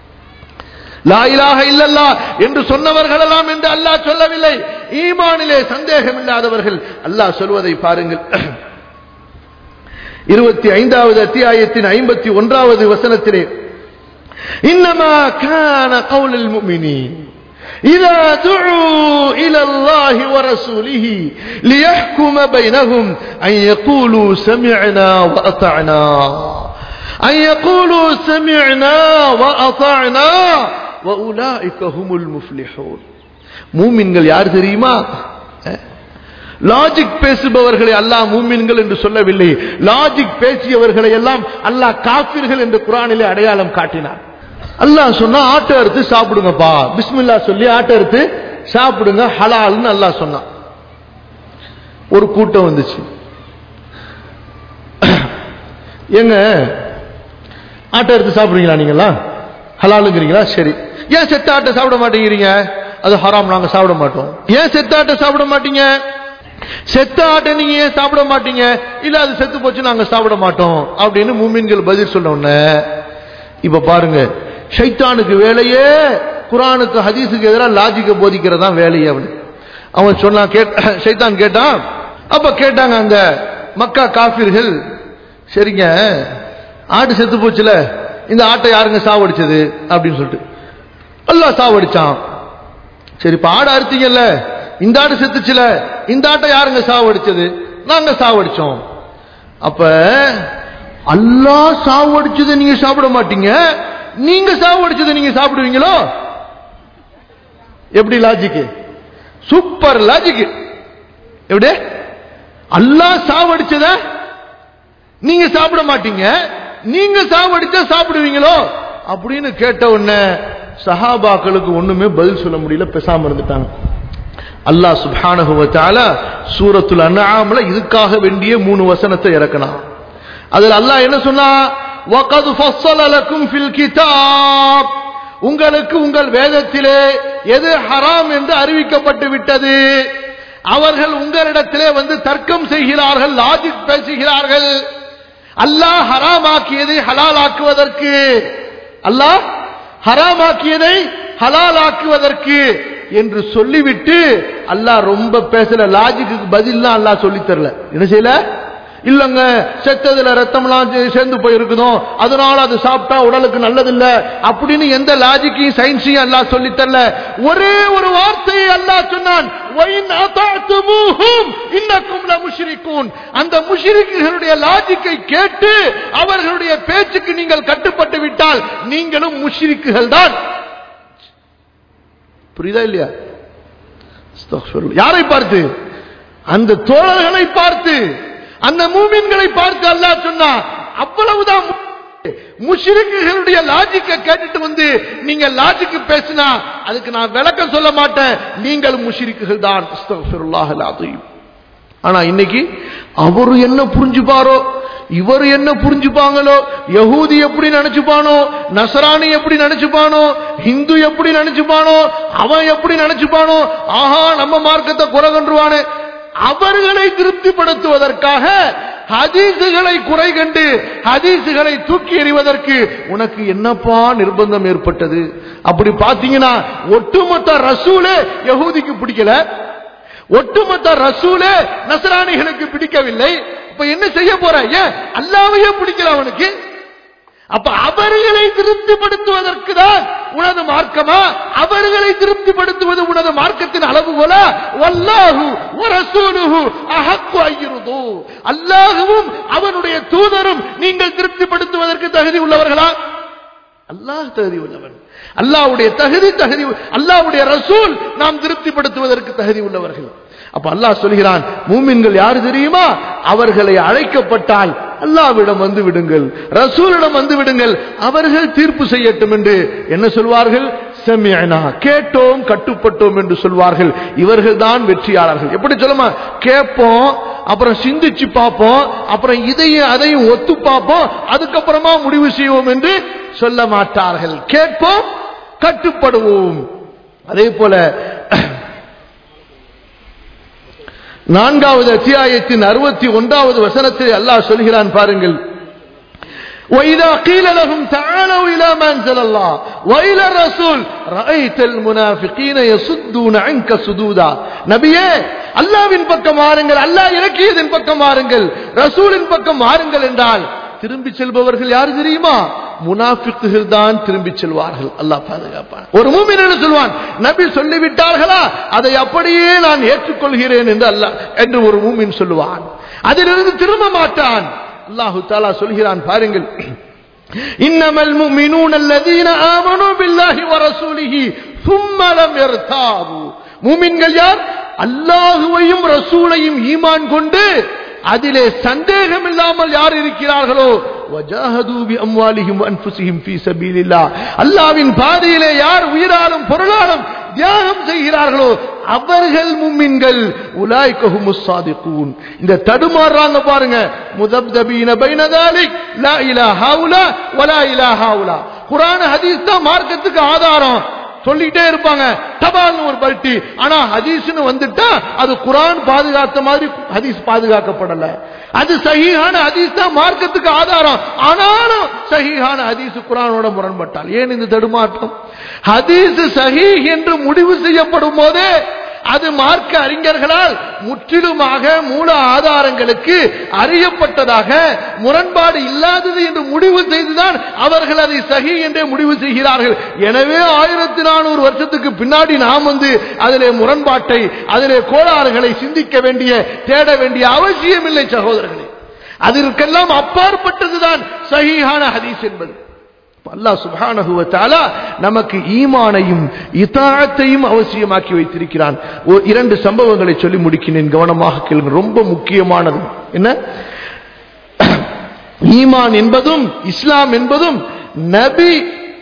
லா இலாஹ இல்லல்லாஹ் என்று சொன்னவர்கள் எல்லாம் என்று அல்லாஹ் சொல்லவில்லை. ஈமானிலே சந்தேகம் இல்லாதவர்கள். அல்லாஹ் சொல்வதை பாருங்கள். இருபத்தி ஐந்தாவது அத்தியாயத்தின் ஐம்பத்தி ஒன்றாவது வசனத்திலே, இன்னமா கான கௌலுல் முஃமினீன் இதா துஉ இலல்லாஹி வ ரசூலிஹி லியஹ்கும பைனஹும் அன் யகூலு சமிஅனா வ அத்தஅனா அன் யகூலு சமிஅனா வ அத்தஅனா وَأُولَٰئِكَ هُمُ الْمُفْلِحُونَ. மூமின்கள் யார் தெரியுமா? லாஜிக் பேசுபவர்களை அல்லாஹ் மூமின்கள் என்று சொல்லவில்லை. லாஜிக் பேசியவர்களை எல்லாம் அல்லாஹ் காஃபிர்கள் என்று குர்ஆனிலே அடையாளம் காட்டினார். அல்லாஹ் சொன்னா ஆட்டை அறுத்து சாப்பிடுங்கப்பா, பிஸ்மில்லா சொல்லி ஆட்டை அறுத்து சாப்பிடுங்க, ஹலால்னு அல்லாஹ் சொன்னான். ஒரு கூட்டம் வந்துச்சு, எங்க ஆட்டை அறுத்து சாப்பிடுறீங்களா, நீங்களா ஹலாலுங்கிறீங்களா? சரி, ஏன் செத்த ஆட்டை சாப்பிட மாட்டேங்கிறீங்க? அது ஹராம், நாங்க சாப்பிட மாட்டோம். ஏன் செத்த ஆட்டை சாப்பிட மாட்டீங்க? செத்த ஆட்டை நீங்க ஏன் சாப்பிட மாட்டீங்க? இல்ல அது செத்து போச்சு, நாங்க சாப்பிட மாட்டோம் அப்படின்னு மூமின்கள் பதில் சொன்ன உடனே, இப்ப பாருங்க, ஷைத்தானுக்கு வேலையே குர்ஆனுக்கு ஹதீஸுக்கு எதிராக லாஜிக்க போதிக்கிறதா வேலையே. அவன் அவன் சொன்னான், ஷைத்தான் கேட்டான். அப்ப கேட்டாங்க அந்த மக்கா காஃபிர்கள், சரிங்க ஆட்டு செத்து போச்சுல, இந்த ஆட்டை யாருங்க சாவடிச்சது அப்படின்னு சொல்லிட்டு அல்லாஹ் சாவடிச்சான். சரி, இப்ப ஆடு அறுத்தீங்கல்ல, இந்த ஆடு செத்துச்சுல, இந்த ஆட்டை யாருங்க சாவடிச்சது? நாங்க சாவடிச்சோம். அப்ப அல்லாஹ் சாவடிச்சதை நீங்க சாப்பிட மாட்டீங்க, நீங்க சாவடிச்சதை நீங்க சாப்பிடுவீங்களோ? எப்படி லாஜிக்? Super logic. எப்படி? அல்லாஹ் சாவடிச்சத நீங்க சாப்பிட மாட்டீங்க, நீங்க சாவடிச்சா சாப்பிடுவீங்களோ? அப்படின்னு கேட்ட உடனே சஹாபாக்களுக்கு ஒண்ணுமே பதில் சொல்ல முடியல, பேசாம இருந்துட்டாங்க. அல்லாஹ் சுப்ஹானஹு வ தஆலா சூரத்துல் அன்ஆம்ல இதுக்காக வேண்டிய மூணு வசனத்தை இறக்கினான். அதுல அல்லாஹ் என்ன சொன்னா, வகத் ஃபஸ்ஸல லக்கும் ஃபில் கிதாப், உங்களுக்கு உங்கள் வேதத்திலே எது ஹராம் என்று அறிவிக்கப்பட்டு விட்டது. அவர்கள் உங்களிடத்திலே வந்து தர்க்கம் செய்கிறார்கள், லாஜிக் பேசுகிறார்கள். அல்லாஹ் ஹராமாக்கியதை ஹலாலாக்குவதற்கு, அல்லாஹ் ஹராமாக்கியதை ஹலாலாக்குவதற்கு என்று சொல்லிவிட்டு அல்லாஹ் ரொம்ப பேசல. லாஜிக்கு பதில்லாம் அல்லாஹ் சொல்லி தரல. என்ன செய்யல? இல்லங்க செத்ததுல ரத்தம்லாம் சேர்ந்து போயிருக்குதோ அதனால அது சாப்பிட்டா உடலுக்கு நல்லதில்லை அப்படின்னு எந்த லாஜிக்கையும் சயின்ஸையும் அல்லாஹ் சொல்லி தரல. ஒரே ஒரு வார்த்தையை அல்லாஹ் சொன்னான், அந்த முஷ்ரிக்குகளுடைய லாஜிக்கை கேட்டு அவர்களுடைய பேச்சுக்கு நீங்கள் கட்டுப்பட்டு விட்டால் நீங்களும் முஷ்ரிக்குகள் தான். புரியுதா இல்லையா? யாரை பார்த்து? அந்த தோழர்களை பார்த்து, அந்த மூமின்களை பார்த்து அல்லாஹ் சொன்னா. அவ்வளவுதான். முஷ்ரிக்குகளுடைய லாஜிக்கை கேட்டுட்டு வந்து நீங்க லாஜிக் பேசினா அதுக்கு நான் விளக்கம் சொல்ல மாட்டேன், நீங்கள் முஷ்ரிக்குகள் தான். அஸ்தக்ஃபிருல்லாஹ் அல்-அஸீம். ஆனா இன்னைக்கு அவரு என்ன புரிஞ்சுப்பாரோ, இவர் என்ன புரிஞ்சுப்பாங்களோ, யஹூதி எப்படி நினைச்சுப்பானோ, நசரானி எப்படி நினைச்சுப்பானோ, ஹிந்து எப்படி நினைச்சுப்பானோ, அவன் எப்படி நினைச்சுப்பானோ, ஆஹா நம்ம மார்க்கத்தை குறை கண்டுவானே, அவர்களை திருப்திப்படுத்துவதற்காக ஹதீசுகளை குறை கண்டு ஹதீசுகளை தூக்கி எறிவதற்கு உனக்கு என்னப்பா நிர்பந்தம் ஏற்பட்டது? அப்படி பாத்தீங்கன்னா ஒட்டுமொத்த ரசூலே யஹூதிக்கு பிடிக்கல, ஒட்டுமொத்த ரசூலே நஸ்ரானிகளுக்கு பிடிக்கவில்லை. இப்ப என்ன செய்ய போற? ஏன் அல்லாஹ்வையே பிடிக்கல அவனுக்கு? அப்ப அவர்களை திருப்திப்படுத்துவதற்கு தான் உனது மார்க்கமா? அவர்களை திருப்திப்படுத்துவது உனது மார்க்கத்தின் அளவுகோலா? வல்லாஹு வ ரசூலுஹு அஹக்கு அய்யுது, அல்லாஹ்வும் அவனுடைய தூதரும் நீங்கள் திருப்திப்படுத்துவதற்கு தகுதி உள்ளவர்களா? அல்லாஹ் தகுதி உள்ளவன். அல்லாஹ்வுடைய தகுதி தகுதி அல்லாஹ்வுடைய ரசூல் நாம் திருப்திப்படுத்துவதற்கு தகுதி உள்ளவர்கள். அப்ப அல்லாஹ் சொல்கிறான், மூமின்கள் யாரு தெரியுமா? அவர்களை அழைக்கப்பட்டால் அல்லாஹ்விடம் வந்து விடுங்கள், ரசூலிடம் வந்து விடுங்கள், அவர்கள் தீர்ப்பு செய்யட்டும் என்று என்ன சொல்வார்கள்? சமிஅனா, கேட்டோம் கட்டுப்பட்டோம் என்று சொல்வார்கள். இவர்கள் தான் வெற்றியாளர்கள். எப்படி சொல்லுமா? கேட்போம், அப்புறம் சிந்திச்சு பார்ப்போம், அப்புறம் இதையும் அதையும் ஒத்து பார்ப்போம், அதுக்கப்புறமா முடிவு செய்வோம் என்று சொல்ல மாட்டார்கள். கேட்போம் கட்டுப்படுவோம். அதே போல நான்காவது அத்தியாயத்தின் அறுபத்தி ஒன்றாவது வசனத்தில் அல்லாஹ் சொல்கிறான் பாருங்கள், وَإِذَا قِيلَ لَهُمْ تَعَالَوْا إِلَى مَا أَنزَلَ اللَّهُ وَإِلَى الرَّسُولِ رَأَيْتَ الْمُنَافِقِينَ يَصُدُّونَ عَنكَ صُدُودًا. நபியே, அல்லாஹ்வின் பக்கம் வாருங்கள், அல்லாஹ் இறக்கியதின் பக்கம் வாருங்கள், ரசூலின் பக்கம் வாருங்கள் என்றால் திரும்பி செல்பவர்கள் யாரு தெரியுமா? முனாஃபிக்குகள் தான் திரும்பி செல்வார்கள். அல்லாஹ் பாதுகாப்பான். ஒரு மூமின் என்ன சொல்வான்? நபி சொல்லிவிட்டார்களா அதை அப்படியே நான் ஏற்றுக்கொள்கிறேன் என்று அல்லாஹ் என்று ஒரு மூமின் சொல்லுவான். அதிலிருந்து திரும்ப மாட்டான். அல்லாஹ் தஆலா சொல்கிறான் பாருங்கள், இன்னமல் முஃமினூன அல்லதீன ஆமனூ பில்லாஹி வ ரசூலிஹி ثم لم يرتابوا. மூமின்கள் யார்? அல்லாஹ்வையும் ரசூலையும் ஈமான் கொண்டு அதிலே சந்தேகம் இல்லாமல் யார் இருக்கிறார்களோ, வஜாஹது பி அம்வாலிஹிம் வ அன்ஃபுஸிஹிம் ஃபீ சபீலில்லாஹ், அல்லாஹ்வின் பாதையிலே யார் உயிராலும் பொருளாலும் தியாகம் செய்கிறார்களோ அவர்கள் முஃமின்கள். உலாயிக ஹுமுஸ் ஸாதிகூன். இந்த தடுமாறுறாங்க பாருங்க, முதப்தபீன பைன தாலிக் லா இலாஹ ஹவுலா வலா இலாஹ ஹவுலா. குர்ஆன் ஹதீஸ் தான் மார்க்கத்துக்கு ஆதாரம் சொல்லிட்டே இருப்பாங்க, தபால்னு ஒரு பல்டி. ஆனா ஹதீஸ்னு வந்துட்டா அது குர்ஆன் பாதுகாத்த மாதிரி ஹதீஸ் பாதுகாக்கப்படல. அது சஹீஹான ஹதீஸ் தான் மார்க்கத்துக்கு ஆதாரம். ஆனாலும் சஹீஹான ஹதீஸ் குர்ஆனோட முரண்பட்டால் ஏன் இந்த தடுமாற்றம்? ஹதீஸ் சஹீஹ் என்று முடிவு செய்யப்படும் போதே அது மார்க்க அறிஞர்களால் முற்றிலுமாக மூல ஆதாரங்களுக்கு அறியப்பட்டதாக முரண்பாடு இல்லாதது என்று முடிவு செய்துதான் அவர்கள் அதை சஹீஹ் என்றே முடிவு செய்கிறார்கள். எனவே ஆயிரத்தி நானூறு வருஷத்துக்கு பின்னாடி நாம் வந்து அதிலே முரண்பாட்டை அதிலே கோளாறுகளை சிந்திக்க வேண்டிய தேட வேண்டிய அவசியம் இல்லை சகோதரர்களே. அதற்கெல்லாம் அப்பாற்பட்டதுதான் சஹீஹான ஹதீஸ் என்பது. அல்லாஹ் சுப்ஹானஹு வ தஆலா நமக்கு ஈமானையும் இதாஅத்தையும் அவசியமாக்கி வைத்திருக்கிறான். இரண்டு சம்பவங்களை சொல்லி முடிக்கிறேன், கவனமாக கேளுங்க, ரொம்ப முக்கியமானது. என்ன? ஈமான் என்பதும் இஸ்லாம் என்பதும் நபி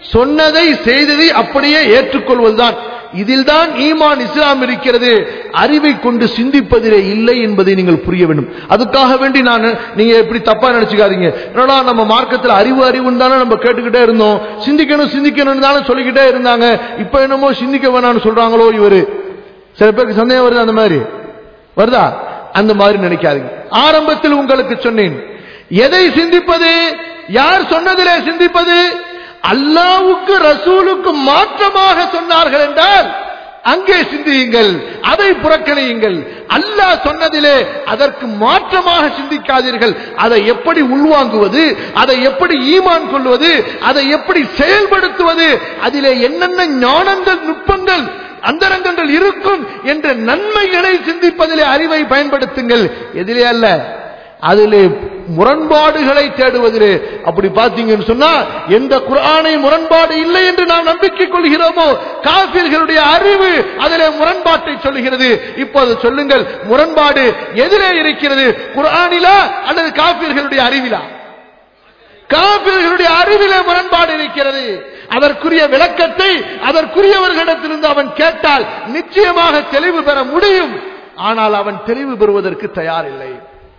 சொன்னதை செய்ததை அப்படியே ஏற்றுக்கொள்வதுதான். இதில் தான் ஈமான் இஸ்லாம் இருக்கிறது. அறிவை கொண்டு சிந்திப்பதிலே இல்லை என்பதை நீங்கள் புரிய வேண்டும். அதுக்காக வேண்டி நான் நீங்க எப்படி தப்பா நினைச்சுக்காதீங்க. என்னடா நம்ம மார்க்கத்தில் அறிவு அறிவுன்னு தானே நம்ம கேட்டுக்கிட்டே இருந்தோம், சிந்திக்கணும் சிந்திக்கணும் தானே சொல்லிக்கிட்டே இருந்தாங்க, இப்ப என்னமோ சிந்திக்க வேணாம்னு சொல்றாங்களோ இவரு. சில பேருக்கு சந்தேகம் வருது, அந்த மாதிரி வருதா? அந்த மாதிரி நினைக்காதீங்க. ஆரம்பத்தில் உங்களுக்கு சொன்னேன், எதை சிந்திப்பது, யார் சொன்னதிலே சிந்திப்பது? அல்லாஹ்வுக்கு ரசூலுக்கு மாற்றமாக சொன்னார்கள் என்றால் அங்கே சிந்தியுங்கள், அதை புறக்கணியுங்கள். அல்லாஹ் சொன்னதிலே அதற்கு மாற்றமாக சிந்திக்காதீர்கள். அதை எப்படி உள்வாங்குவது, அதை எப்படி ஈமான் கொள்வது, அதை எப்படி செயல்படுத்துவது, அதிலே என்னென்ன ஞானங்கள் நுட்பங்கள் அந்தரங்கங்கள் இருக்கும் என்ற நன்மைகளை சிந்திப்பதிலே அறிவை பயன்படுத்துங்கள். எதிலே அல்ல, அதிலே முரண்பாடுகளை தேடுவதிலே. அப்படி பார்த்தீங்கன்னு சொன்னா எந்த குர்ஆனை முரண்பாடு இல்லை என்று நாம் நம்பிக்கை கொள்கிறோமோ காஃபிர்களுடைய அறிவு அதிலே முரண்பாட்டை சொல்லுகிறது. இப்போது சொல்லுங்கள், முரண்பாடு எதிலே இருக்கிறது, குர்ஆனிலா அல்லது காஃபிர்களுடைய அறிவிலா? காஃபிர்களுடைய அறிவிலே முரண்பாடு இருக்கிறது. அதற்குரிய விளக்கத்தை அதற்குரியவர்களிடத்திலிருந்து அவன் கேட்டால் நிச்சயமாக தெளிவு பெற முடியும். ஆனால் அவன் தெளிவு பெறுவதற்கு தயாரில்லை.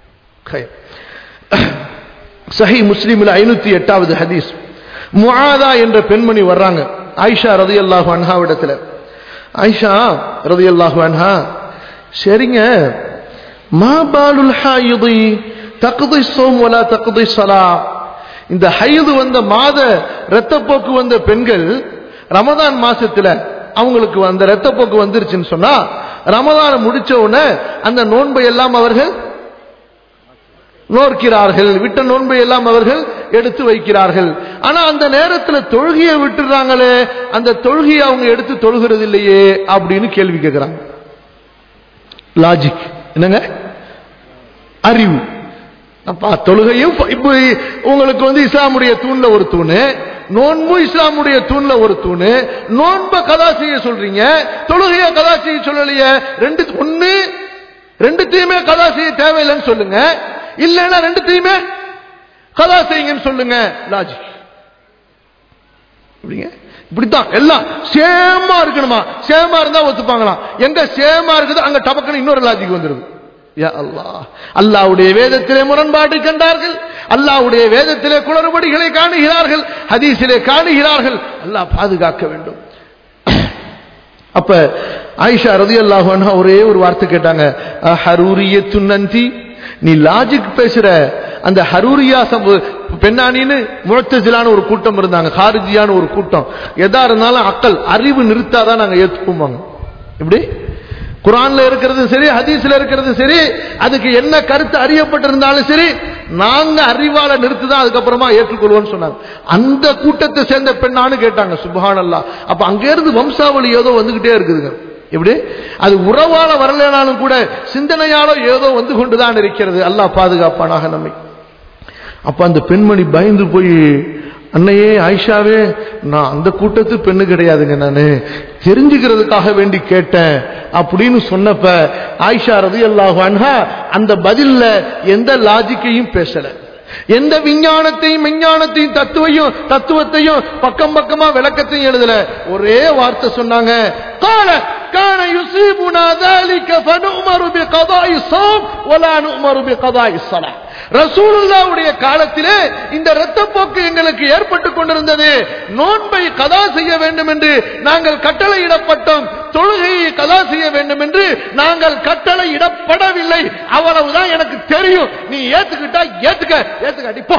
சஹீ முஸ்லிமில் ஐநூத்தி எட்டாவது ஹதீஸ். முஆதா என்ற பெண்மணி வர்றாங்க ஆயிஷா ரலியல்லாஹு அன்ஹா இடத்துல. ஆயிஷா ரலியல்லாஹு அன்ஹா, சரிங்க, மா பாலுல் ஹாயிதி தக்தி ஸௌம் வலா தக்தி ஸலா, இந்த ஹைது வந்த மாத இரத்தப்போக்கு வந்த பெண்கள் ரமதான் மாசத்துல அவங்களுக்கு அந்த இரத்தப்போக்கு வந்துருச்சுன்னு சொன்னா ரமதான் முடிச்ச உடனே அந்த நோன்பை எல்லாம் அவர்கள் நோக்கிறார்கள், விட்ட நோன்பை எல்லாம் அவர்கள் எடுத்து வைக்கிறார்கள். ஆனா அந்த நேரத்தில் தொழுகையை விட்டுறாங்களே, அந்த தொழுகையை அவங்க எடுத்து தொழுகிறது இல்லையே அப்படின்னு கேள்வி கேட்கிறாங்க. லாஜிக் என்னங்க? அறிவு. அப்பா தொழுகையும் இப்ப உங்களுக்கு வந்து இஸ்லாமுடைய தூண்ல ஒரு தூணு, நோன்பு இஸ்லாமுடைய தூண்ல ஒரு தூணு. நோன்ப கதா செய்ய சொல்றீங்க, தொழுகைய கதா செய்ய சொல்லலையே. ரெண்டு ஒண்ணு ரெண்டுத்தையுமே கதா செய்ய தேவையில்லைன்னு சொல்லுங்க, இல்லைன்னா ரெண்டுத்தையுமே கதா செய்யுங்கன்னு சொல்லுங்க. லாஜிக் இப்படித்தான். எல்லாம் சேமா இருக்கணுமா? சேமா இருந்தா ஒத்துப்பாங்களாம். எங்க சேமா இருக்குது அங்க டபக்குன்னு இன்னொரு லாஜிக் வந்துருது. யா அல்லாஹ், அல்லாஹ்வுடைய வேதத்திலே முரண்பாட்டை கண்டார்கள், அல்லாஹ்வுடைய வேதத்திலே குளறுபடிகளை காணுகிறார்கள், ஹதீஸிலே காணுகிறார்கள். அல்லாஹ் பாதுகாக்க வேண்டும். அப்ப ஆயிஷா ரலியல்லாஹு அன்ஹா ஒரே ஒரு வார்த்தை கேட்டாங்க, ஹரூரியத்துன் அன்தி, நீ லாஜிக் பேசுற அந்த ஹரூரியா பெண்ணானின்னு முஅத்தஸிலான ஒரு கூட்டம் இருந்தாங்க, ஹாரிஜியான ஒரு கூட்டம். எதா இருந்தாலும் அக்கல் அறிவு நிறுத்தாதான் நாங்க ஏற்றுக்குவோம். இப்படி குர்ஆன்ல இருக்கிறது சரி, ஹதீஸ்ல இருக்கிறது சரி, அதுக்கு என்ன கருத்து அறியப்பட்டிருந்தாலும் சரி, நாங்க அறிவால நிறுத்துதான் அதுக்கப்புறமா ஏற்றுக்கொள்வோம்னு சொன்னாங்க. அந்த கூட்டத்தை சேர்ந்த பெண்ணான்னு கேட்டாங்க. சுப்ஹானல்லாஹ். அப்ப அங்க இருந்து வம்சாவளி ஏதோ வந்துகிட்டே இருக்குதுங்க. எப்படி அது உறவால வரலனாலும் கூட சிந்தனையாலோ ஏதோ வந்து கொண்டுதான் இருக்கிறது. அல்லாஹ் பாதுகாப்பானாக நம்மை. அப்ப அந்த பெண்மணி பயந்து போய், அன்னையே ஆயிஷாவே, நான் அந்த கூட்டத்து பெண்ணு கிடையாதுங்க, நானு தெரிஞ்சுக்கிறதுக்காக வேண்டி கேட்டேன் அப்படின்னு சொன்னப்ப ஆயிஷா ரலியல்லாஹு அன்ஹா அந்த பதில்ல எந்த லாஜிக்கையும் பேசல, எந்த விஞ்ஞானத்தையும் விஞ்ஞானத்தையும் தத்துவையும் தத்துவத்தையும் பக்கம் பக்கமா விளக்கத்தையும் எழுதல. ஒரே வார்த்தை சொன்னாங்க, கால கான யுஸீபுனா ذلك فنؤمر بقضاء الصوم ولا نؤمر بقضاء الصلاة. ரசூலுல்லாஹ்வுடைய காலத்திலே இந்த இரத்தப்போக்கு எங்களுக்கு ஏற்பட்டு கொண்டிருந்தது, நோன்பை கதா செய்ய வேண்டும் என்று நாங்கள் கட்டளையிடப்பட்டோம், தொழுகையை கதா செய்ய வேண்டும் என்று நாங்கள் கட்டளையிடப்படவில்லை. அவ்வளவுதான் எனக்கு தெரியும், நீ ஏத்துக்கிட்டா ஏத்துக்க, ஏத்துக்காட்டி போ.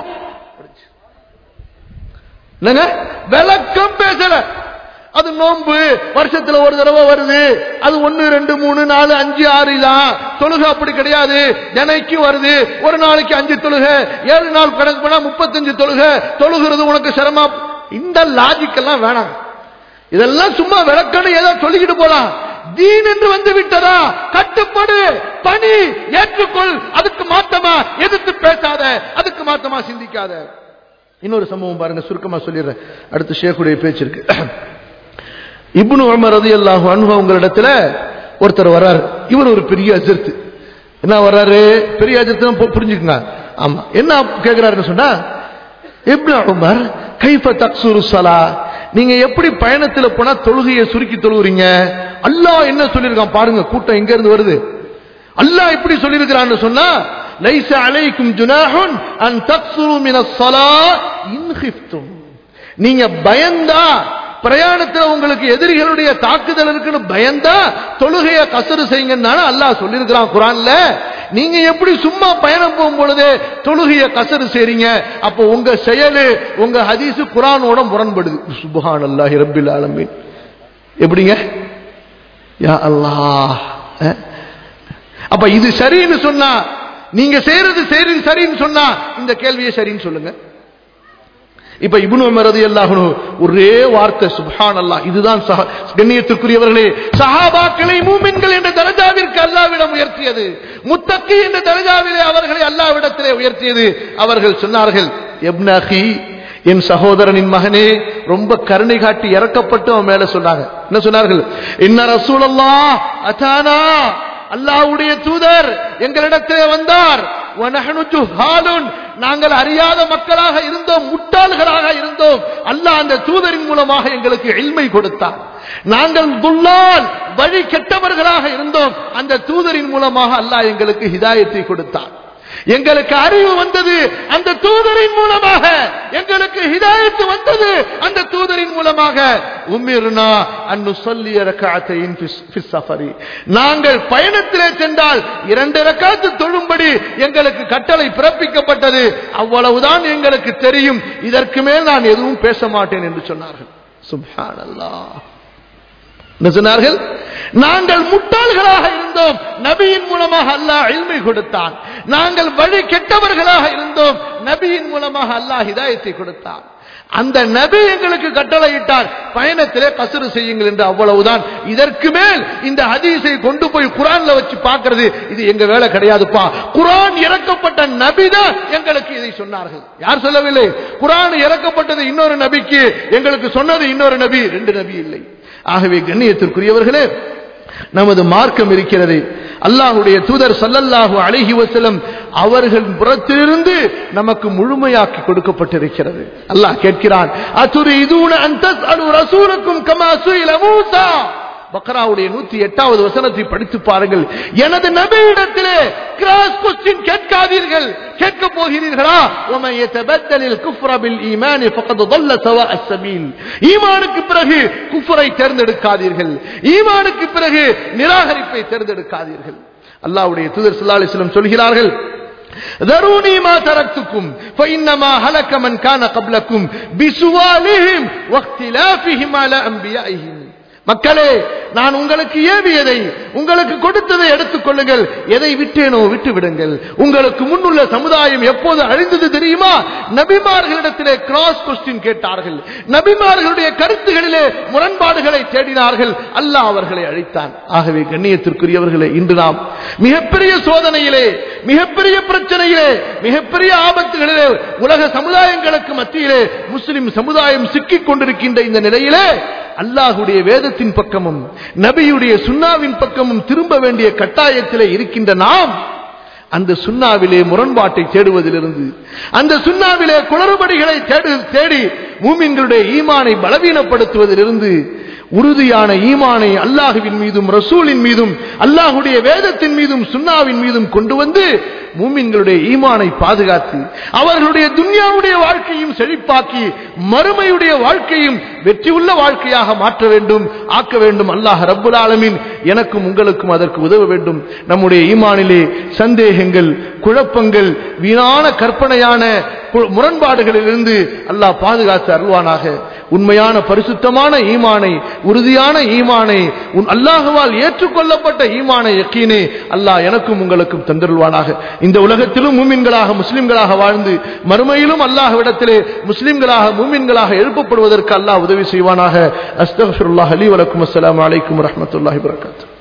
இல்லங்க விளக்கம் பேசல. அது நோன்பு வருஷத்துல ஒரு தடவை வருது, அது ஒன்னு ரெண்டு மூணு நாலு அஞ்சு ஆறு தான். தொழுகை அப்படி கிடையாது, தினைக்கு வருது. ஒரு நாளைக்கு அஞ்சு தொழுகை, ஏழு நாள் கணக்கு பண்ணா முப்பத்தஞ்சு தொழுகை, தொழுகிறது உனக்கு சிரமம். இந்த லாஜிக் எல்லாம் வேணாம். இதெல்லாம் சும்மா விளக்கணும் ஏதோ சொல்லிக்கிட்டு போலாம். தீன் என்று வந்து விட்டதா, கட்டுப்படு, பணி, ஏற்றுக்கொள். அதுக்கு மாத்தமா எதிர்த்து பேசாத, அதுக்கு மாத்தமா சிந்திக்காத. இன்னொரு சம்பவம் பாருங்க, சுருக்கமா சொல்லிடுறேன், அடுத்து ஷேக்குடைய பேச்சு இருக்கு. இப்னு உமர் ரலியல்லாஹு அன்ஹு உங்களிடத்துல ஒருத்தர் வர்றாரு. இவர் ஒரு பெரிய அஜர்த்து. என்ன வர்றாரு? பெரிய அஜர்த்து புரிஞ்சுக்குங்க. ஆமா, என்ன கேட்கிறாருன்னு சொன்னா, இப்னு உமர் கைஃப தக்ஸுரு ஸலா, நீங்க எப்படி பயணத்துல போனா தொழுகையை சுருக்கி தொழுகிறீங்க? அல்லாஹ் என்ன சொல்லியிருக்கான் பாருங்க, கூட்டம் எங்க இருந்து வருது. அல்லாஹ் இப்படி சொல்லியிருக்கிறான்னு சொன்னா, லைஸ அலைக்கும் ஜுனாஹுன் அன் தக்ஸுரு மினஸ் ஸலாத் இன் கிஃப்தும். நீங்க பயந்தா, பிரயாணத்தில் உங்களுக்கு எதிரிகளுடைய தாக்குதல் இருக்குன்னு பயந்தா தொழுகையை கசரு செய்யுங்கன்னு அல்லாஹ் சொல்லியிருக்கிறான் குர்ஆன்ல. நீங்க எப்படி சும்மா பயணம் போகும் பொழுது தொழுகையை கசரு செய்றீங்க? அப்போ உங்க செயலு உங்க ஹதீஸ் குர்ஆனோட முரண்படுது. சுப்ஹானல்லாஹி ரப்பில் ஆலமீன். எப்படிங்க? யா அல்லாஹ். அப்ப இது சரின்னு சொன்னா, நீங்க செய்யறது சரி சரின்னு சொன்னா இந்த கேள்வியை சரின்னு சொல்லுங்க. இப்ப இப்னு உமர் ரலியல்லாஹு அன்ஹு ஒரே வார்த்தை சுப்ஹானல்லாஹ். இதுதான் கண்ணியத்திற்குரியவர்களே, சஹாபாக்களை மூமின்கள் என்ற தரஜாவிற்கு அல்லாஹ்விடம் உயர்த்தியது, முத்தக்கி என்ற தரஜாவிலே அவர்களை அல்லாஹ்விடத்திலே உயர்த்தியது. அவர்கள் சொன்னார்கள், இப்னு அகி, என் சகோதரனின் மகனே, ரொம்ப கருணை காட்டி இறக்கப்பட்டு அவன் மேல சொன்னாங்க. என்ன சொன்னார்கள்? இன்ன ரசூலல்லாஹ் அதானா, அல்லாஹ்வுடைய தூதர் எங்களிடத்திலே வந்தார். வனஹனு ஜுஹாலுன், நாங்கள் அறியாத மக்களாக இருந்தோம், முட்டாள்களாக இருந்தோம். அல்லாஹ் அந்த தூதரின் மூலமாக எங்களுக்கு இல்மை கொடுத்தார். நாங்கள் துல்லால், வழி கெட்டவர்களாக இருந்தோம். அந்த தூதரின் மூலமாக அல்லாஹ் எங்களுக்கு ஹிதாயத்தை கொடுத்தார். எங்களுக்கு அறிவு வந்தது அந்த தூதரின் மூலமாக, எங்களுக்கு ஹிதாயத் வந்தது அந்த தூதரின் மூலமாக. உமிர்னா அன் நுஸல்லி ரக்அத்தைன் ஃபிஸ் ஸஃபரி, நாங்கள் பயணத்திலே சென்றால் இரண்டு ரக்காத் தொழும்படி எங்களுக்கு கட்டளை பிறப்பிக்கப்பட்டது. அவ்வளவுதான் எங்களுக்கு தெரியும், இதற்கு மேல் நான் எதுவும் பேச மாட்டேன் என்று சொன்னார்கள். சுப்ஹானல்லாஹ். என்ன சொன்னார்கள்? நாங்கள் முட்டாள்களாக இருந்தோம், நபியின் மூலமாக அல்லாஹ் இல்மை கொடுத்தான். நாங்கள் வழி கெட்டவர்களாக இருந்தோம், நபியின் மூலமாக அல்லாஹ் ஹிதாயத்தை கொடுத்தான். அந்த நபி எங்களுக்கு கட்டளையிட்டார், பயணத்திலே கஸ்ரு செய்யுங்கள் என்று. அவ்வளவுதான். இதற்கு மேல் இந்த ஹதீஸை கொண்டு போய் குர்ஆன்ல வச்சு பார்க்கிறது இது எங்க வேலை கிடையாதுப்பா. குர்ஆன் இறக்கப்பட்ட நபி தான் எங்களுக்கு இதை சொன்னார்கள். யார் சொல்லவில்லை. குர்ஆன் இறக்கப்பட்டது இன்னொரு நபிக்கு, எங்களுக்கு சொன்னது இன்னொரு நபி, ரெண்டு நபி இல்லை. ஆகவே கண்ணியத்திற்குரியவர்களே, நமது மார்க்கம் இருக்கிறது, அல்லாஹ்வுடைய தூதர் ஸல்லல்லாஹு அலைஹி வஸல்லம் அவர்கள் புறத்திலிருந்து நமக்கு முழுமையாக்கி கொடுக்கப்பட்டிருக்கிறது. அல்லாஹ் கேட்கிறான், அதுரீதுன அன் தஸ்அலு ரசூலக்கும் கமா சுயில மூசா. பக்ராவுடைய நூற்றி எட்டாவது வசனத்தை படித்து பாருங்கள். எனது நபியிடத்திலே கிராஸ் கொஸ்டின் கேட்காதீர்கள். கேட்க போகிறீர்களா? وَمَن يَتَبَدَّلِ الْكُفْرَ بِالْإِيمَانِ فَقَدْ ضَلَّ سَوَاءَ السَّبِيلِ. ஈமானுக்கு பிறகு குஃப்ரை தேர்ந்தெடுக்காதீர்கள், ஈமானுக்கு பிறகு நிராகரிப்பை தேர்ந்தெடுக்காதீர்கள். அல்லாஹ்வுடைய தூதர் ஸல்லல்லாஹு அலைஹி வஸல்லம் சொல்கிறார்கள், ذروني ما تركتكم فإنما هلك من كان قبلكم بسؤالهم واختلافهم على أنبيائهم. மக்களே, நான் உங்களுக்கு ஏவியதை, உங்களுக்கு கொடுத்ததை எடுத்துக் கொள்ளுங்கள், எதை விட்டேனோ விட்டு விடுங்கள். உங்களுக்கு முன்னுள்ள சமுதாயம் எப்போது அழிந்தது தெரியுமா? நபிமார்களிடத்திலே கிராஸ் கொஸ்டின் கேட்டார்கள், நபிமார்களுடைய கருத்துகளிலே முரண்பாடுகளை தேடினார்கள், அல்லாஹ் அவர்களை அழித்தான். ஆகவே கண்ணியத்திற்குரியவர்களே, இன்று நாம் மிகப்பெரிய சோதனையிலே, மிகப்பெரிய பிரச்சனையிலே, மிகப்பெரிய ஆபத்துகளிலே, உலக சமுதாயங்களுக்கு மத்தியிலே முஸ்லிம் சமுதாயம் சிக்கிக் கொண்டிருக்கின்ற இந்த நிலையிலே அல்லாஹ்வுடைய வேதத்தின் பக்கமும் நபியுடைய சுன்னாவின் பக்கமும் திரும்ப வேண்டிய கட்டாயத்திலே இருக்கின்ற நாம், அந்த சுன்னாவிலே முரண்பாட்டை தேடுவதிலிருந்து, அந்த சுன்னாவிலே குளறுபடிகளை தேடி மூமின்களுடைய ஈமானை பலவீனப்படுத்துவதிலிருந்து உறுதியான ஈமானை அல்லாஹ்வின் மீதும் ரசூலின் மீதும் அல்லாஹ்வுடைய வேதத்தின் மீதும் சுன்னாவின் மீதும் கொண்டு வந்து மூமின்களுடைய ஈமானை பாதுகாத்து அவர்களுடைய துன்யாவுடைய வாழ்க்கையும் செழிப்பாக்கி மறுமையுடைய வாழ்க்கையும் வெற்றியுள்ள வாழ்க்கையாக மாற்ற வேண்டும், ஆக்க வேண்டும். அல்லாஹ் ரப்புல் ஆலமீன் எனக்கும் உங்களுக்கும் அதற்கு உதவ வேண்டும். நம்முடைய ஈமானிலே சந்தேகங்கள், குழப்பங்கள், வீணான கற்பனையான முரண்பாடுகளிலிருந்து அல்லாஹ் பாதுகாத்து அருள்வானாக. உண்மையான பரிசுத்தமான ஈமானை, உறுதியான ஈமானை, அல்லாஹ்வால் ஏற்றுக்கொள்ளப்பட்ட ஈமானை, யக்கீனை அல்லாஹ் எனக்கும் உங்களுக்கும் தந்தருள்வானாக. இந்த உலகத்திலும் மூமின்களாக முஸ்லிம்களாக வாழ்ந்து மறுமையிலும் அல்லாஹ்விடத்திலே முஸ்லிம்களாக மூமின்களாக எழுப்பப்படுவதற்கு அல்லாஹ் உதவி செய்வானாக. அஸ்தக்ஃபிருல்லாஹ் லி வ லக்கும். அஸ்ஸலாமு அலைக்கும் வ ரஹ்மத்துல்லாஹி வ பரகாத்துஹு.